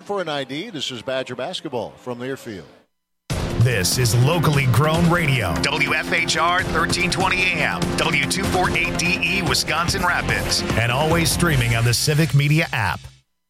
for an ID. This is Badger basketball from Learfield. This is locally grown radio. WFHR 1320 AM, W248DE, Wisconsin Rapids. And always streaming on the Civic Media app.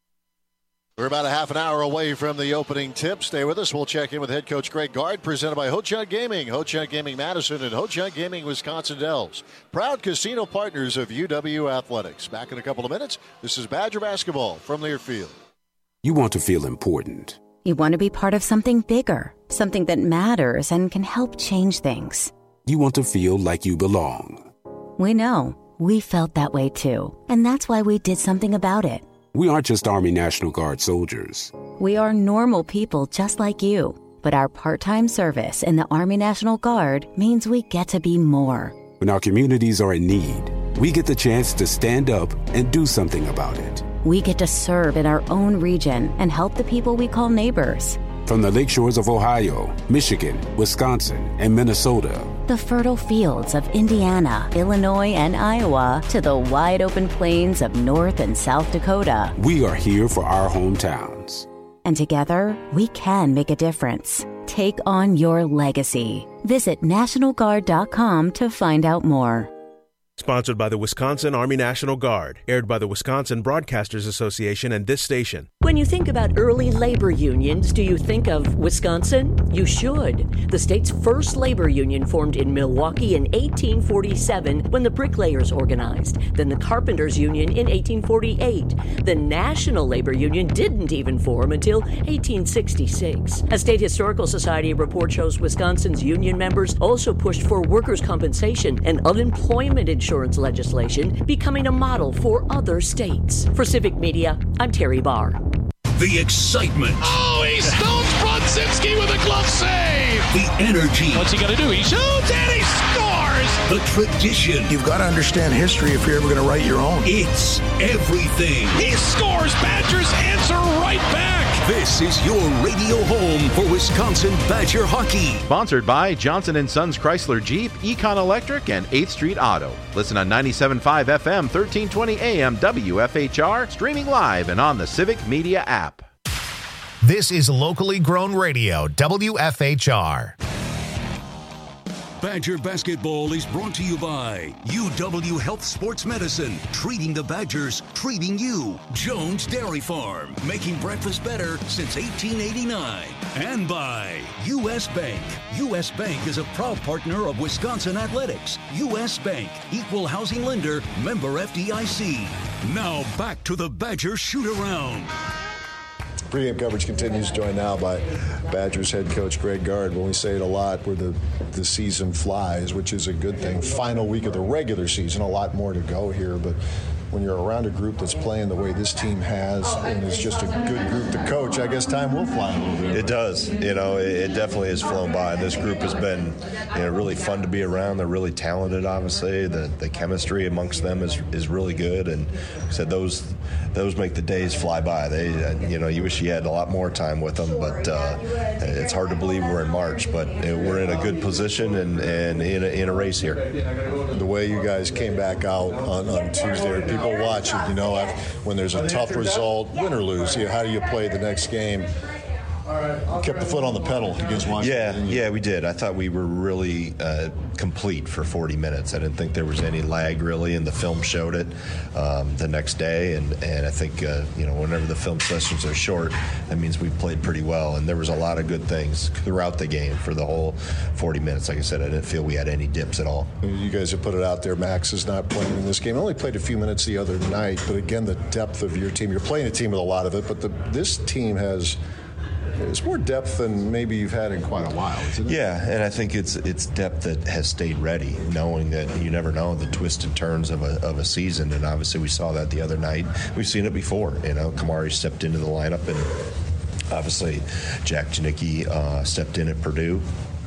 We're about a half an hour away from the opening tip. Stay with us. We'll check in with head coach Greg Gard, presented by Ho-Chunk Gaming, Ho-Chunk Gaming Madison, and Ho-Chunk Gaming Wisconsin Dells. Proud casino partners of UW Athletics. Back in a couple of minutes. This is Badger basketball from Learfield. You want to feel important. You want to be part of something bigger, something that matters and can help change things. You want to feel like you belong. We know. We felt that way too. And that's why we did something about it. We aren't just Army National Guard soldiers. We are normal people just like you. But our part-time service in the Army National Guard means we get to be more. When our communities are in need, we get the chance to stand up and do something about it. We get to serve in our own region and help the people we call neighbors. From the lake shores of Ohio, Michigan, Wisconsin, and Minnesota. The fertile fields of Indiana, Illinois, and Iowa to the wide open plains of North and South Dakota. We are here for our hometowns. And together, we can make a difference. Take on your legacy. Visit NationalGuard.com to find out more. Sponsored by the Wisconsin Army National Guard. Aired by the Wisconsin Broadcasters Association and this station. When you think about early labor unions, do you think of Wisconsin? You should. The state's first labor union formed in Milwaukee in 1847 when the bricklayers organized. Then the carpenters union in 1848. The National Labor Union didn't even form until 1866. A State Historical Society report shows Wisconsin's union members also pushed for workers' compensation and unemployment insurance legislation, becoming a model for other states. For Civic Media, I'm Terry Barr. The excitement. Oh, he stones Brodzinski with a glove save. The energy. What's he going to do? He shoots and he scores. The tradition. You've got to understand history if you're ever going to write your own. It's everything. He scores. Badgers answer right back. This is your radio home for Wisconsin Badger hockey. Sponsored by Johnson & Sons Chrysler Jeep, Econ Electric, and 8th Street Auto. Listen on 97.5 FM, 1320 AM, WFHR, streaming live and on the Civic Media app. This is locally grown radio, WFHR. Badger basketball is brought to you by UW Health Sports Medicine, treating the Badgers, treating you. Jones Dairy Farm, making breakfast better since 1889. And by U.S. Bank. U.S. Bank is a proud partner of Wisconsin Athletics. U.S. Bank, equal housing lender, member FDIC. Now back to the Badger shoot-around. Pre-game coverage continues, joined now by Badgers head coach Greg Gard. When we say it a lot, where the season flies, which is a good thing. Final week of the regular season, a lot more to go here, but when you're around a group that's playing the way this team has and is just a good group to coach, I guess time will fly a little bit. It does. It definitely has flown by. This group has been really fun to be around. They're really talented, obviously. The chemistry amongst them is really good. And like I said, those make the days fly by. You wish you had a lot more time with them, but it's hard to believe we're in March. But we're in a good position and in a race here. The way you guys came back out on Tuesday, people watch it, when there's a tough result, win or lose, how do you play the next game? Kept the foot on the pedal against Washington. Yeah, we did. I thought we were really complete for 40 minutes. I didn't think there was any lag, really, and the film showed it the next day. And I think, whenever the film sessions are short, that means we played pretty well. And there was a lot of good things throughout the game for the whole 40 minutes. Like I said, I didn't feel we had any dips at all. You guys have put it out there. Max is not playing in this game. Only played a few minutes the other night. But, again, the depth of your team. You're playing a team with a lot of it, but this team has – it's more depth than maybe you've had in quite a while, isn't it? Yeah, and I think it's depth that has stayed ready, knowing that you never know the twists and turns of a season, and obviously we saw that the other night. We've seen it before. Kamari stepped into the lineup, and obviously Jack Janicki stepped in at Purdue.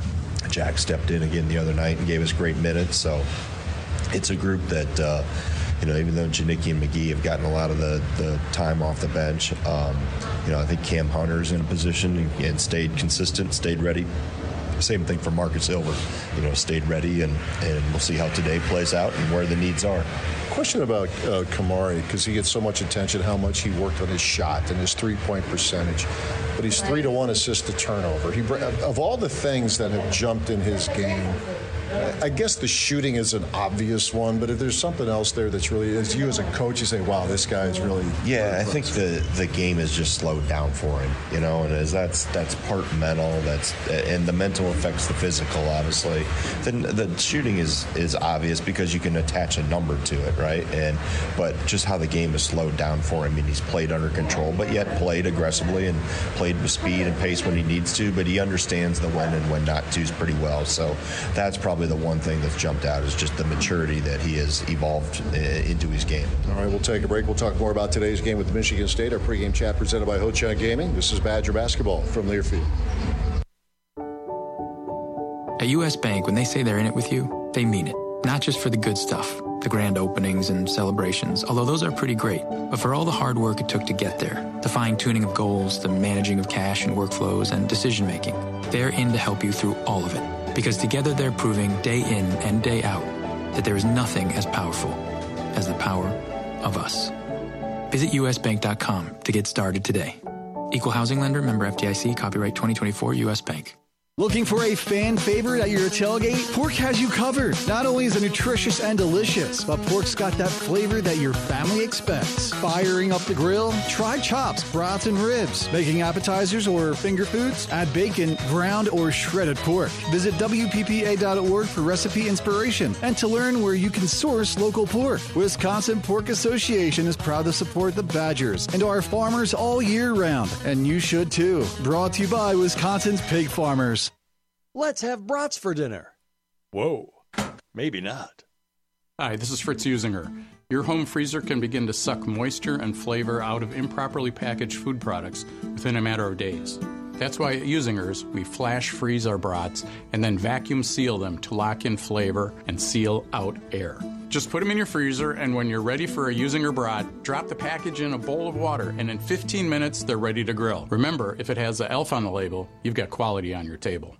Jack stepped in again the other night and gave us great minutes, so it's a group that even though Janicki and McGee have gotten a lot of the time off the bench, I think Cam Hunter's in a position and stayed consistent, stayed ready. Same thing for Marcus Ilver. Stayed ready, and we'll see how today plays out and where the needs are. Question about Kamari, because he gets so much attention, how much he worked on his shot and his three-point percentage. But he's 3-1 assist to turnover. Of all the things that have jumped in his game, I guess the shooting is an obvious one, but if there's something else there that's really, as you as a coach, you say, wow, this guy is really... Yeah, I think the game has just slowed down for him, and that's part mental, and the mental affects the physical, obviously. Then the shooting is obvious because you can attach a number to it, right? But just how the game has slowed down for him, and he's played under control, but yet played aggressively and played with speed and pace when he needs to, but he understands the when and when not to's pretty well. So that's probably the one thing that's jumped out is just the maturity that he has evolved into his game. All right, we'll take a break. We'll talk more about today's game with Michigan State. Our pregame chat presented by Ho-Chunk Gaming. This is Badger Basketball from Learfield. At U.S. Bank, when they say they're in it with you, they mean it. Not just for the good stuff, the grand openings and celebrations, although those are pretty great, but for all the hard work it took to get there, the fine-tuning of goals, the managing of cash and workflows, and decision-making. They're in to help you through all of it. Because together they're proving day in and day out that there is nothing as powerful as the power of us. Visit usbank.com to get started today. Equal housing lender, member FDIC, copyright 2024 U.S. Bank. Looking for a fan favorite at your tailgate? Pork has you covered. Not only is it nutritious and delicious, but pork's got that flavor that your family expects. Firing up the grill? Try chops, brats, and ribs. Making appetizers or finger foods? Add bacon, ground, or shredded pork. Visit WPPA.org for recipe inspiration and to learn where you can source local pork. Wisconsin Pork Association is proud to support the Badgers and our farmers all year round, and you should too. Brought to you by Wisconsin's Pig Farmers. Let's have brats for dinner. Whoa, maybe not. Hi, this is Fritz Usinger. Your home freezer can begin to suck moisture and flavor out of improperly packaged food products within a matter of days. That's why at Usinger's, we flash freeze our brats and then vacuum seal them to lock in flavor and seal out air. Just put them in your freezer, and when you're ready for a Usinger brat, drop the package in a bowl of water, and in 15 minutes, they're ready to grill. Remember, if it has the ELF on the label, you've got quality on your table.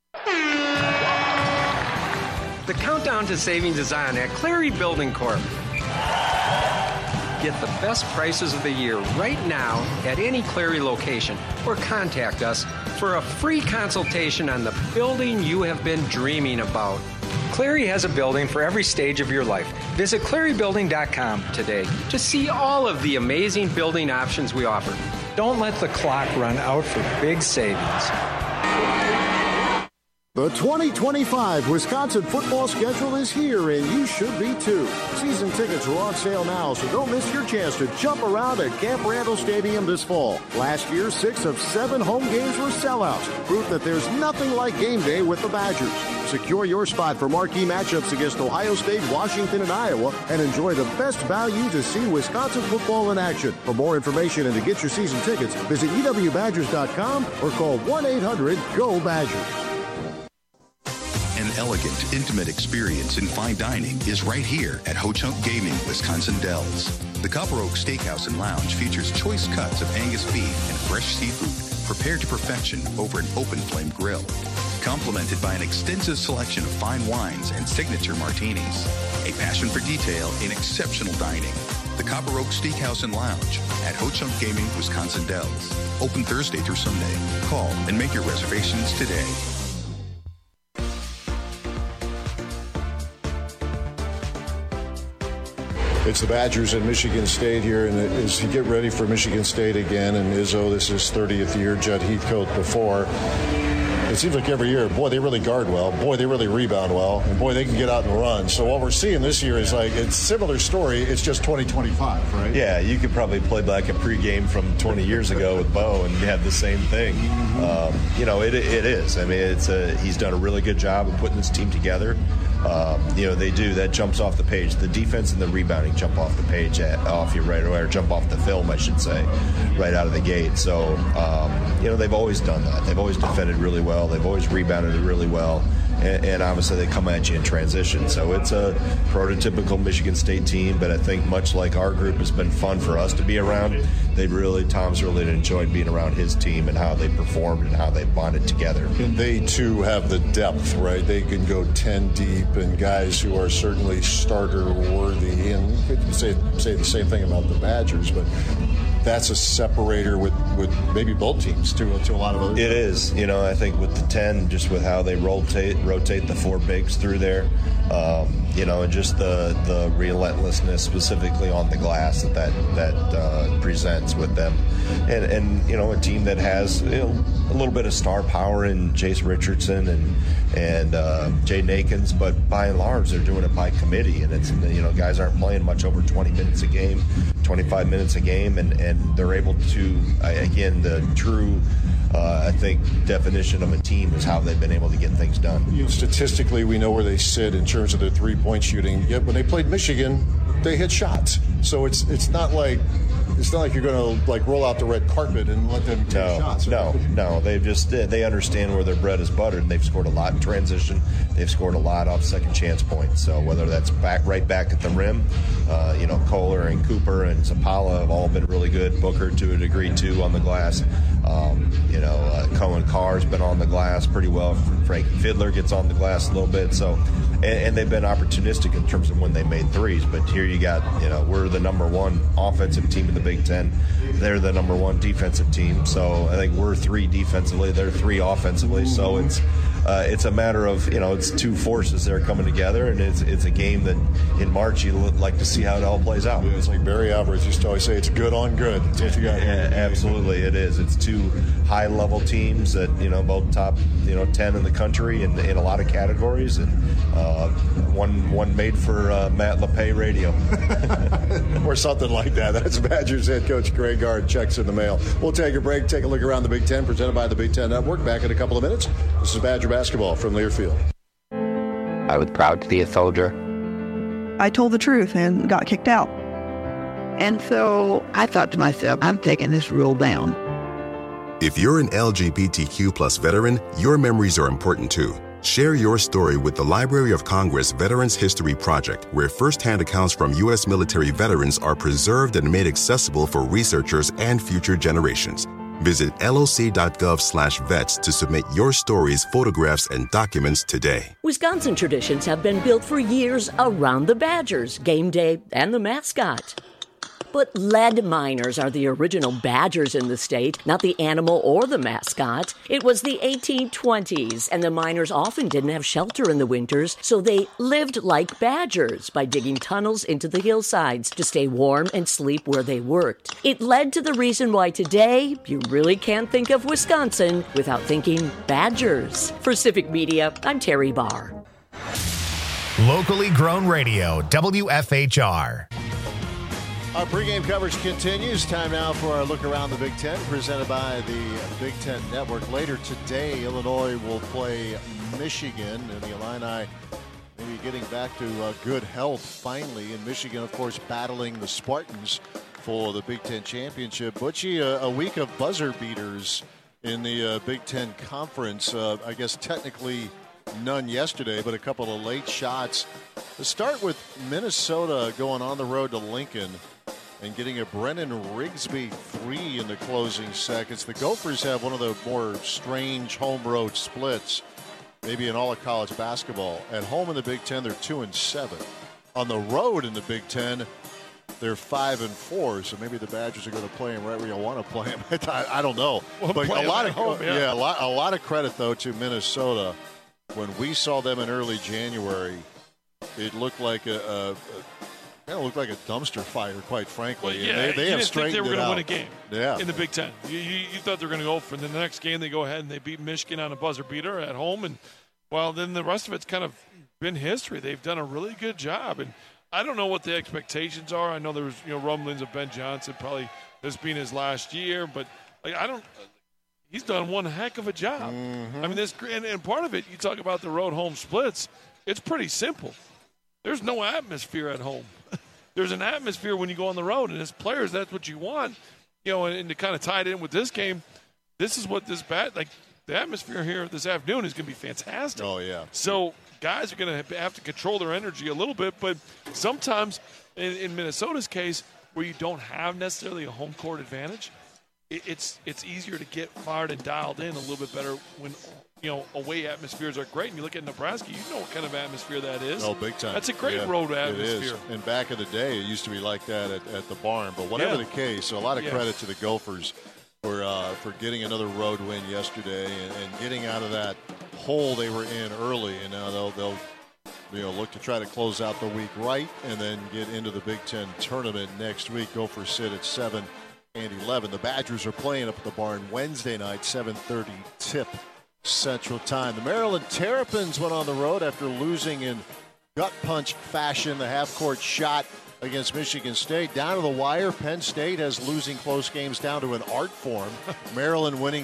The countdown to savings is on at Cleary Building Corp. Get the best prices of the year right now at any Cleary location, or contact us for a free consultation on the building you have been dreaming about. Cleary has a building for every stage of your life. Visit clearybuilding.com today to see all of the amazing building options we offer. Don't let the clock run out for big savings. The 2025 Wisconsin football schedule is here, and you should be too. Season tickets are on sale now, so don't miss your chance to jump around at Camp Randall Stadium this fall. Last year, 6 of 7 home games were sellouts, proof that there's nothing like game day with the Badgers. Secure your spot for marquee matchups against Ohio State, Washington, and Iowa, and enjoy the best value to see Wisconsin football in action. For more information and to get your season tickets, visit ewbadgers.com or call 1-800-GO-BADGERS. An elegant, intimate experience in fine dining is right here at Ho-Chunk Gaming, Wisconsin Dells. The Copper Oak Steakhouse and Lounge features choice cuts of Angus beef and fresh seafood prepared to perfection over an open flame grill, complemented by an extensive selection of fine wines and signature martinis. A passion for detail in exceptional dining. The Copper Oak Steakhouse and Lounge at Ho-Chunk Gaming, Wisconsin Dells. Open Thursday through Sunday. Call and make your reservations today. It's the Badgers and Michigan State here, and as you get ready for Michigan State again, and Izzo, this is 30th year, Judd Heathcote before. It seems like every year, boy, they really guard well. Boy, they really rebound well. And boy, they can get out and run. So what we're seeing this year is like, it's a similar story. It's just 2025, right? Yeah, you could probably play back a pregame from 20 years ago with Bo and have the same thing. It is. I mean, he's done a really good job of putting this team together. They do. That jumps off the page. The defense and the rebounding jump off the page off you right away, or jump off the film, I should say, right out of the gate. So, they've always done that. They've always defended really well. They've always rebounded really well. and obviously they come at you in transition. So it's a prototypical Michigan State team, but I think much like our group has been fun for us to be around, Tom's really enjoyed being around his team and how they performed and how they bonded together. And they, too, have the depth, right? They can go 10 deep, and guys who are certainly starter-worthy. And you could say the same thing about the Badgers, but that's a separator with maybe both teams to a lot of others. It is. I think with the 10, just with how they rotate the four bigs through there, and just the relentlessness specifically on the glass that presents with them. And a team that has a little bit of star power in Jace Richardson and Jaden Akins, but by and large they're doing it by committee, and it's guys aren't playing much over 20 minutes a game, 25 minutes a game, and they're able to, again, the true I think definition of a team is how they've been able to get things done. Statistically, we know where they sit in terms of their three-point shooting. Yet when they played Michigan, they hit shots. So it's not like you're going to roll out the red carpet and let them take shots. No. They understand where their bread is buttered, and they've scored a lot in transition. They've scored a lot off second chance points. So whether that's right back at the rim, Kohler and Cooper and Zapala have all been really good. Booker to a degree too on the glass. Cohen Carr's been on the glass pretty well. Frankie Fiddler gets on the glass a little bit. So, and they've been opportunistic in terms of when they made threes. But here you got, we're the number one offensive team in the Big Ten. They're the number one defensive team. So I think we're 3 defensively. They're 3 offensively. So it's a matter of, it's 2 forces that are coming together, and it's a game that in March you like to see how it all plays out. Yeah, it's like Barry Alvarez used to always say, it's good on good. That's what you got. Yeah, absolutely, it is. It's 2 high-level teams that, both top, 10 in the country in a lot of categories, and one made for Matt LePay radio. Or something like that. That's Badgers head coach Greg Gard. Checks in the mail. We'll take a break, take a look around the Big Ten, presented by the Big Ten Network. Back in a couple of minutes. This is Badger basketball from Learfield. I was proud to be a soldier. I told the truth and got kicked out. And so I thought to myself, I'm taking this rule down. If you're an LGBTQ plus veteran, your memories are important too. Share your story with the Library of Congress Veterans History Project, where firsthand accounts from U.S. military veterans are preserved and made accessible for researchers and future generations. Visit loc.gov/vets to submit your stories, photographs, and documents today. Wisconsin traditions have been built for years around the Badgers, game day, and the mascot. But lead miners are the original Badgers in the state, not the animal or the mascot. It was the 1820s, and the miners often didn't have shelter in the winters, so they lived like badgers by digging tunnels into the hillsides to stay warm and sleep where they worked. It led to the reason why today you really can't think of Wisconsin without thinking Badgers. For Civic Media, I'm Terry Barr. Locally grown radio, WFHR. Our pregame coverage continues. Time now for our look around the Big Ten, presented by the Big Ten Network. Later today, Illinois will play Michigan, and the Illini maybe getting back to good health finally. And Michigan, of course, battling the Spartans for the Big Ten championship. Butchie, a week of buzzer beaters in the Big Ten Conference. I guess technically none yesterday, but a couple of late shots. Let's start with Minnesota going on the road to Lincoln and getting a Brennan Rigsby 3 in the closing seconds. The Gophers have one of the more strange home road splits, maybe in all of college basketball. At home in the Big Ten, they're 2-7. On the road in the Big Ten, they're 5-4. So maybe the Badgers are going to play them right where you want to play them. I don't know. Well, but a lot of home, a lot of credit though to Minnesota. When we saw them in early January, it looked like a dumpster fire, quite frankly. Well, yeah, they have straightened it out. They were going to win a game in the Big Ten. You thought they were going to go for the next game. They go ahead and they beat Michigan on a buzzer beater at home. And, well, then the rest of it's kind of been history. They've done a really good job. And I don't know what the expectations are. I know there was rumblings of Ben Johnson, probably this being his last year. But he's done one heck of a job. Mm-hmm. I mean, and part of it, you talk about the road home splits, it's pretty simple. There's no atmosphere at home. There's an atmosphere when you go on the road, and as players, that's what you want. And to kind of tie it in with this game, this is what this the atmosphere here this afternoon is going to be fantastic. Oh, yeah. So guys are going to have to control their energy a little bit, but sometimes in Minnesota's case, where you don't have necessarily a home court advantage, it's easier to get fired and dialed in a little bit better when away atmospheres are great. And you look at Nebraska, you know what kind of atmosphere that is. Oh, big time. That's a great road atmosphere. It is. And back in the day, it used to be like that at the barn. But whatever the case, a lot of credit to the Gophers for getting another road win yesterday and getting out of that hole they were in early. And now they'll look to try to close out the week right and then get into the Big Ten tournament next week. Gophers sit at 7-11. The Badgers are playing up at the barn Wednesday night, 7:30 tip Central Time. The Maryland Terrapins went on the road after losing in gut punch fashion the half-court shot against Michigan State. Down to the wire, Penn State has losing close games down to an art form. Maryland winning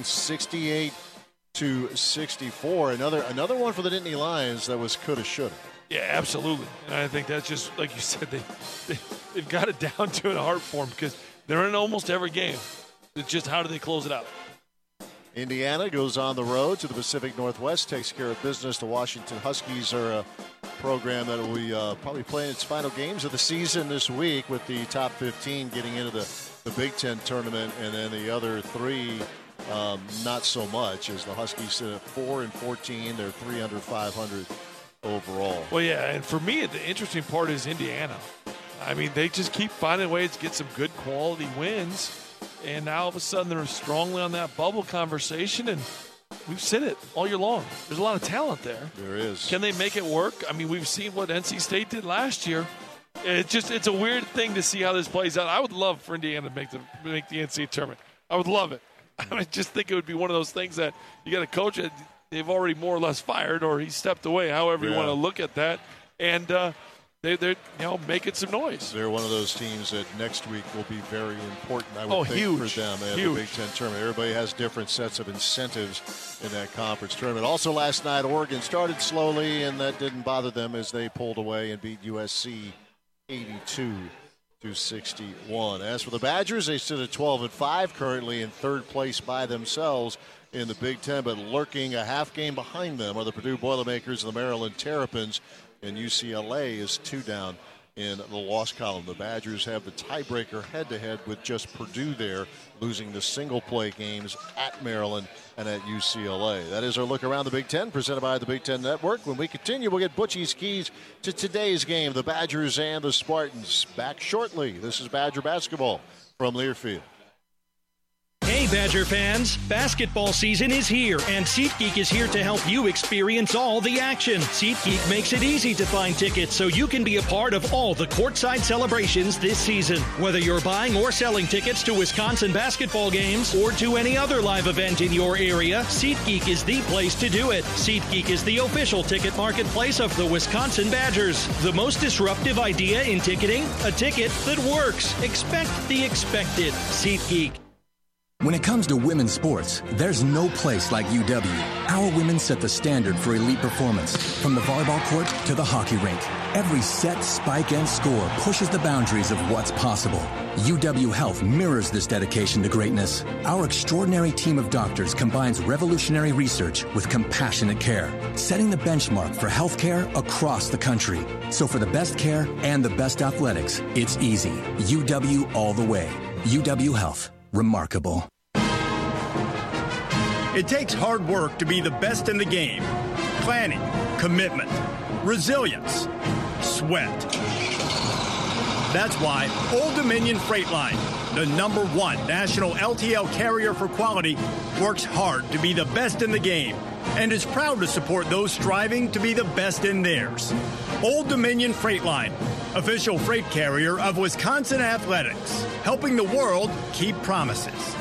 68-64. Another one for the Nittany Lions that was coulda, shoulda. Yeah, absolutely. And I think that's just, like you said, they've got it down to an art form because they're in almost every game. It's just how do they close it out? Indiana goes on the road to the Pacific Northwest, takes care of business. The Washington Huskies are a program that will be probably playing its final games of the season this week, with the top 15 getting into the Big Ten tournament, and then the other three not so much, as the Huskies sit at 4-14. They're 3 under 500 overall. Well, yeah, and for me, the interesting part is Indiana. I mean, they just keep finding ways to get some good quality wins. And now all of a sudden they're strongly on that bubble conversation, and we've seen it all year long. There's a lot of talent there. There is. Can they make it work? I mean, we've seen what NC State did last year. It's a weird thing to see how this plays out. I would love for Indiana to make the NCAA tournament. I would love it. I just think it would be one of those things that you got a coach that they've already more or less fired, or he stepped away, however you want to look at that. And they're making some noise. They're one of those teams that next week will be very important, I would think, huge. for them at the Big Ten tournament. Everybody has different sets of incentives in that conference tournament. Also last night, Oregon started slowly, and that didn't bother them as they pulled away and beat USC 82-61. As for the Badgers, they sit at 12-5, currently in third place by themselves in the Big Ten, but lurking a half game behind them are the Purdue Boilermakers and the Maryland Terrapins. And UCLA is 2 down in the loss column. The Badgers have the tiebreaker head-to-head with just Purdue there, losing the single-play games at Maryland and at UCLA. That is our look around the Big Ten, presented by the Big Ten Network. When we continue, we'll get Butchie's keys to today's game, the Badgers and the Spartans. Back shortly. This is Badger Basketball from Learfield. Hey, Badger fans! Basketball season is here, and SeatGeek is here to help you experience all the action. SeatGeek makes it easy to find tickets so you can be a part of all the courtside celebrations this season. Whether you're buying or selling tickets to Wisconsin basketball games or to any other live event in your area, SeatGeek is the place to do it. SeatGeek is the official ticket marketplace of the Wisconsin Badgers. The most disruptive idea in ticketing? A ticket that works. Expect the expected. SeatGeek. When it comes to women's sports, there's no place like UW. Our women set the standard for elite performance, from the volleyball court to the hockey rink. Every set, spike, and score pushes the boundaries of what's possible. UW Health mirrors this dedication to greatness. Our extraordinary team of doctors combines revolutionary research with compassionate care, setting the benchmark for healthcare across the country. So for the best care and the best athletics, it's easy. UW all the way. UW Health. Remarkable. It takes hard work to be the best in the game. Planning, commitment, resilience, sweat. That's why Old Dominion Freight Line, the #1 national LTL carrier for quality, works hard to be the best in the game and is proud to support those striving to be the best in theirs. Old Dominion Freight Line, official freight carrier of Wisconsin Athletics, helping the world keep promises.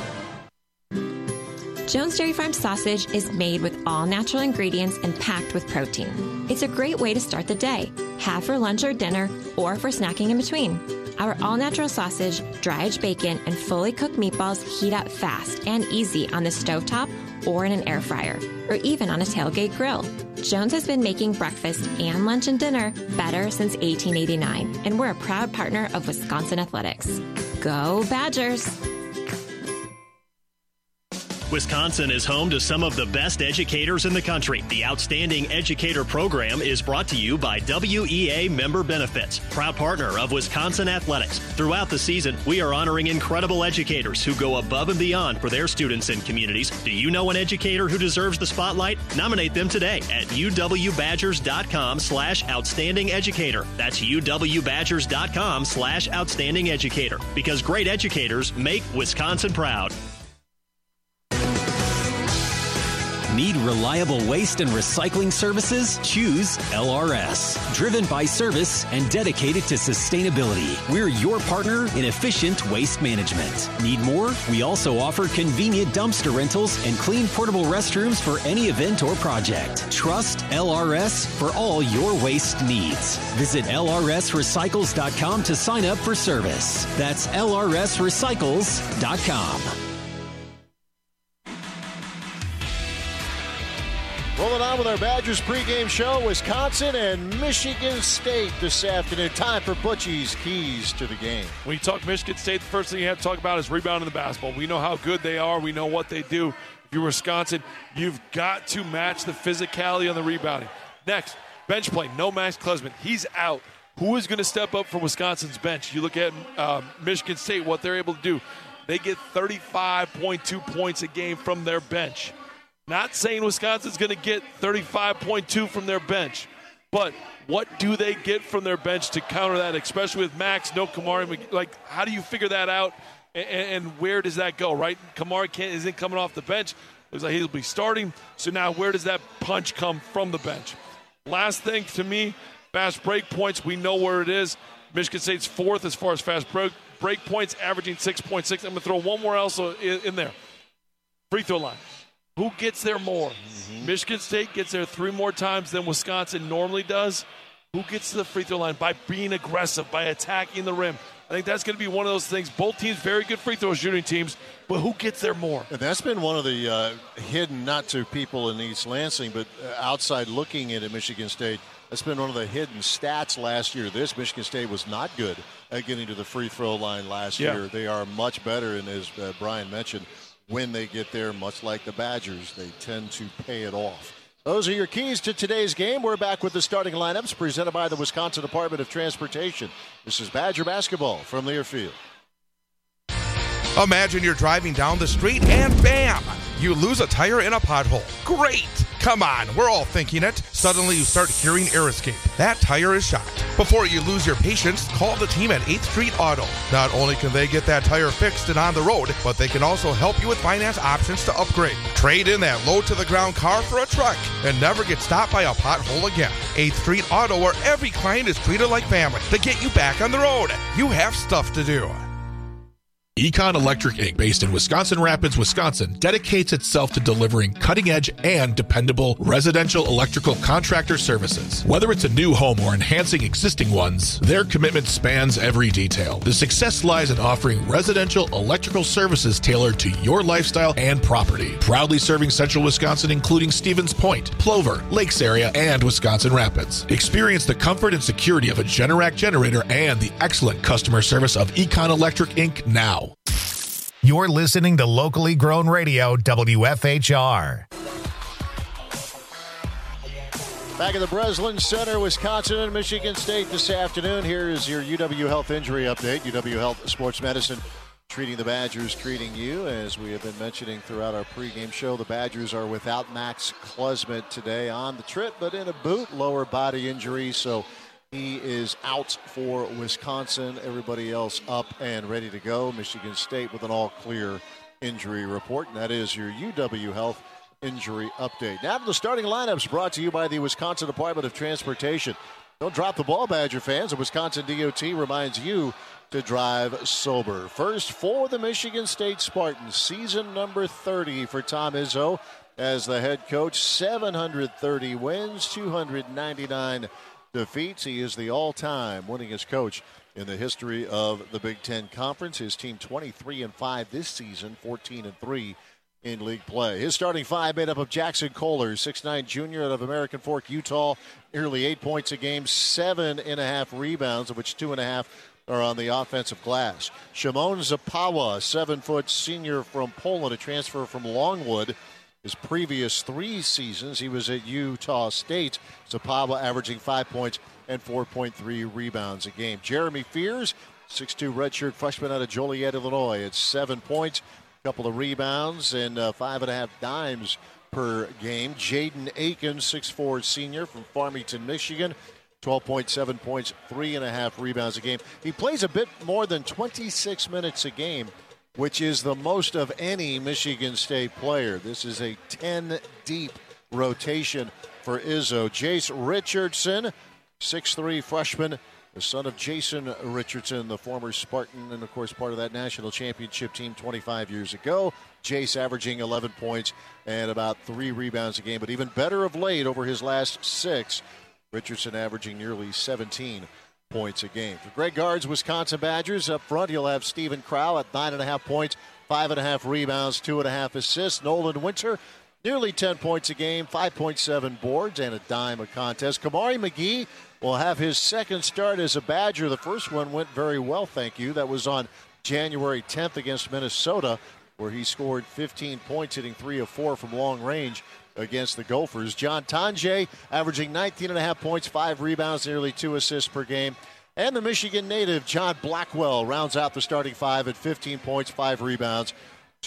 Jones Dairy Farm sausage is made with all natural ingredients and packed with protein. It's a great way to start the day, have for lunch or dinner, or for snacking in between. Our all-natural sausage, dry-aged bacon, and fully cooked meatballs heat up fast and easy on the stovetop or in an air fryer, or even on a tailgate grill. Jones has been making breakfast and lunch and dinner better since 1889, and we're a proud partner of Wisconsin Athletics. Go Badgers! Wisconsin is home to some of the best educators in the country. The Outstanding Educator Program is brought to you by WEA Member Benefits, proud partner of Wisconsin Athletics. Throughout the season, we are honoring incredible educators who go above and beyond for their students and communities. Do you know an educator who deserves the spotlight? Nominate them today at uwbadgers.com/outstanding educator. That's uwbadgers.com/outstanding educator. Because great educators make Wisconsin proud. Need reliable waste and recycling services? Choose LRS. Driven by service and dedicated to sustainability, we're your partner in efficient waste management. Need more? We also offer convenient dumpster rentals and clean portable restrooms for any event or project. Trust LRS for all your waste needs. Visit lrsrecycles.com to sign up for service. That's lrsrecycles.com. Rolling on with our Badgers pregame show, Wisconsin and Michigan State this afternoon. Time for Butchie's keys to the game. When you talk Michigan State, the first thing you have to talk about is rebounding the basketball. We know how good they are. We know what they do. If you're Wisconsin, you've got to match the physicality on the rebounding. Next, bench play. No Max Klesman. He's out. Who is going to step up for Wisconsin's bench? You look at Michigan State, what they're able to do. They get 35.2 points a game from their bench. Not saying Wisconsin's going to get 35.2 from their bench, but what do they get from their bench to counter that, especially with Max, no Kamari? Like, how do you figure that out, and where does that go, right? Kamari isn't coming off the bench. Looks like he'll be starting. So now where does that punch come from the bench? Last thing to me, fast break points. We know where it is. Michigan State's fourth as far as fast break points, averaging 6.6. I'm going to throw one more else in there. Free throw line. Who gets there more? Mm-hmm. Michigan State gets there 3 more times than Wisconsin normally does. Who gets to the free throw line? By being aggressive, by attacking the rim. I think that's going to be one of those things. Both teams, very good free throw shooting teams, but who gets there more? And that's been one of the hidden, not to people in East Lansing, but outside looking at Michigan State, that's been one of the hidden stats last year. Michigan State was not good at getting to the free throw line last year. They are much better, and as Brian mentioned, when they get there, much like the Badgers, they tend to pay it off. Those are your keys to today's game. We're back with the starting lineups presented by the Wisconsin Department of Transportation. This is Badger basketball from Learfield. Imagine you're driving down the street and bam, you lose a tire in a pothole. Great! Come on, we're all thinking it. Suddenly you start hearing air escape. That tire is shot. Before you lose your patience, call the team at 8th Street Auto. Not only can they get that tire fixed and on the road, but they can also help you with finance options to upgrade. Trade in that low-to-the-ground car for a truck and never get stopped by a pothole again. 8th Street Auto, where every client is treated like family to get you back on the road. You have stuff to do. Econ Electric Inc., based in Wisconsin Rapids, Wisconsin, dedicates itself to delivering cutting-edge and dependable residential electrical contractor services. Whether it's a new home or enhancing existing ones, their commitment spans every detail. The success lies in offering residential electrical services tailored to your lifestyle and property. Proudly serving central Wisconsin, including Stevens Point, Plover, Lakes area, and Wisconsin Rapids. Experience the comfort and security of a Generac generator and the excellent customer service of Econ Electric Inc. now. You're listening to locally grown radio, WFHR. Back at the Breslin Center, Wisconsin and Michigan State this afternoon. Here is your UW Health injury update. UW Health Sports Medicine treating the Badgers, treating you. As we have been mentioning throughout our pregame show, the Badgers are without Max Klesman today on the trip, but in a boot, lower body injury, so he is out for Wisconsin. Everybody else up and ready to go. Michigan State with an all-clear injury report, and that is your UW Health injury update. Now to the starting lineups brought to you by the Wisconsin Department of Transportation. Don't drop the ball, Badger fans. The Wisconsin DOT reminds you to drive sober. First for the Michigan State Spartans, season number 30 for Tom Izzo as the head coach. 730 wins, 299 defeats. He is the all-time winningest coach in the history of the Big Ten Conference. His team 23-5 this season, 14-3 in league play. His starting five made up of Jackson Kohler, 6'9" junior out of American Fork, Utah, nearly 8 points a game, 7.5 rebounds, of which 2.5 are on the offensive glass. Szymon Zapawa, a 7-foot senior from Poland, a transfer from Longwood. His previous 3 seasons, he was at Utah State. Zapawa averaging 5 points and 4.3 rebounds a game. Jeremy Fears, 6'2 redshirt freshman out of Joliet, Illinois. It's 7 points, a couple of rebounds, and 5.5 dimes per game. Jaden Aiken, 6'4 senior from Farmington, Michigan. 12.7 points, 3.5 rebounds a game. He plays a bit more than 26 minutes a game, which is the most of any Michigan State player. This is a 10-deep rotation for Izzo. Jace Richardson, 6'3 freshman, the son of Jason Richardson, the former Spartan, and, of course, part of that national championship team 25 years ago. Jace averaging 11 points and about 3 rebounds a game, but even better of late over his last 6. Richardson averaging nearly 17 points a game. For Greg Gard's Wisconsin Badgers, up front, he'll have Stephen Crow at 9.5 points, 5.5 rebounds, 2.5 assists. Nolan Winter, nearly 10 points a game, 5.7 boards, and a dime a contest. Kamari McGee will have his second start as a Badger. The first one went very well, thank you. That was on January 10th against Minnesota, where he scored 15 points, hitting 3 of 4 from long range against the Gophers. John Tonje averaging 19.5 points, 5 rebounds, nearly 2 assists per game. And the Michigan native, John Blackwell, rounds out the starting 5 at 15 points, 5 rebounds,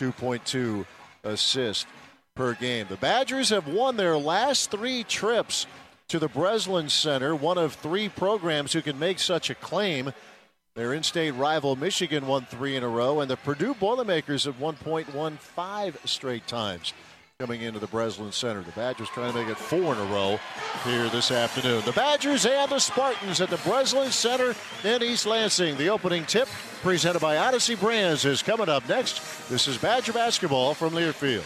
2.2 assists per game. The Badgers have won their last 3 trips to the Breslin Center, one of 3 programs who can make such a claim. Their in-state rival Michigan won 3 in a row, and the Purdue Boilermakers have won 1.15 straight times coming into the Breslin Center. The Badgers trying to make it 4 in a row here this afternoon. The Badgers and the Spartans at the Breslin Center in East Lansing. The opening tip presented by Odyssey Brands is coming up next. This is Badger basketball from Learfield.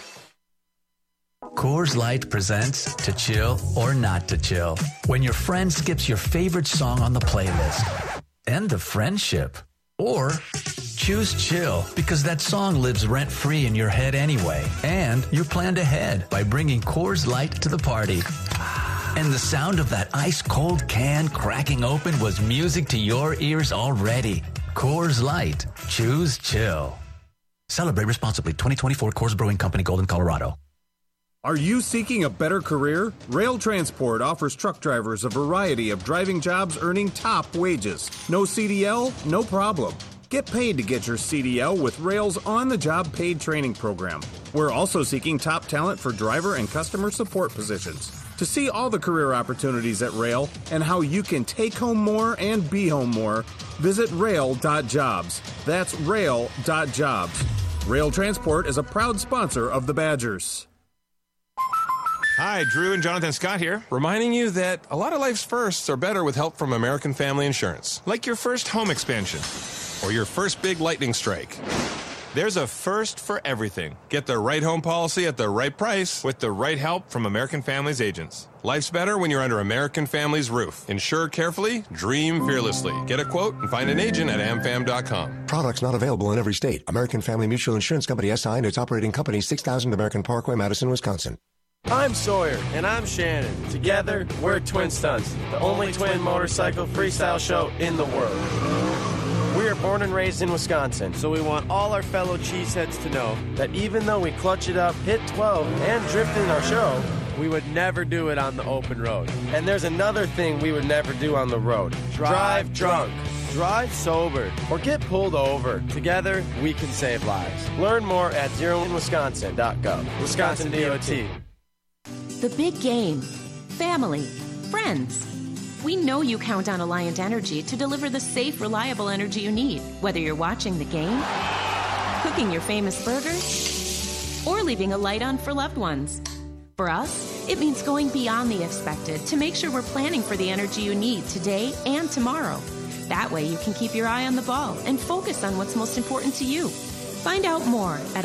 Coors Light presents To Chill or Not to Chill. When your friend skips your favorite song on the playlist. End of friendship. Or choose chill because that song lives rent-free in your head anyway. And you planned ahead by bringing Coors Light to the party. And the sound of that ice-cold can cracking open was music to your ears already. Coors Light. Choose chill. Celebrate responsibly. 2024 Coors Brewing Company, Golden, Colorado. Are you seeking a better career? Rail Transport offers truck drivers a variety of driving jobs earning top wages. No CDL? No problem. Get paid to get your CDL with Rail's on-the-job paid training program. We're also seeking top talent for driver and customer support positions. To see all the career opportunities at Rail and how you can take home more and be home more, visit rail.jobs. That's rail.jobs. Rail Transport is a proud sponsor of the Badgers. Hi, Drew and Jonathan Scott here, reminding you that a lot of life's firsts are better with help from American Family Insurance, like your first home expansion or your first big lightning strike. There's a first for everything. Get the right home policy at the right price with the right help from American Family's agents. Life's better when you're under American Family's roof. Insure carefully, dream fearlessly. Get a quote and find an agent at amfam.com. Products not available in every state. American Family Mutual Insurance Company SI and its operating company 6000 American Parkway, Madison, Wisconsin. I'm Sawyer, and I'm Shannon. Together, we're Twin Stunts, the only twin motorcycle freestyle show in the world. We are born and raised in Wisconsin, so we want all our fellow cheeseheads to know that even though we clutch it up, hit 12, and drift in our show, we would never do it on the open road. And there's another thing we would never do on the road. Drive drunk. Drive sober or get pulled over. Together, we can save lives. Learn more at zeroinwisconsin.gov. Wisconsin DOT. The big game. Family. Friends. We know you count on Alliant Energy to deliver the safe, reliable energy you need, whether you're watching the game, cooking your famous burgers, or leaving a light on for loved ones. For us, it means going beyond the expected to make sure we're planning for the energy you need today and tomorrow. That way you can keep your eye on the ball and focus on what's most important to you. Find out more at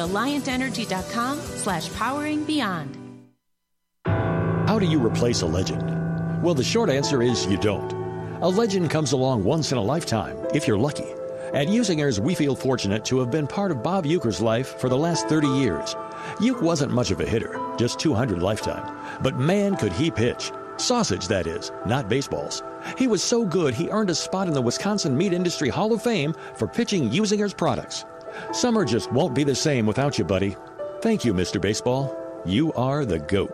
alliantenergy.com/poweringbeyond. How do you replace a legend? Well, the short answer is you don't. A legend comes along once in a lifetime, if you're lucky. At Usingers, we feel fortunate to have been part of Bob Uecker's life for the last 30 years. Ueck wasn't much of a hitter, just 200 lifetime. But man, could he pitch. Sausage, that is, not baseballs. He was so good he earned a spot in the Wisconsin Meat Industry Hall of Fame for pitching Usinger's products. Summer just won't be the same without you, buddy. Thank you, Mr. Baseball. You are the GOAT.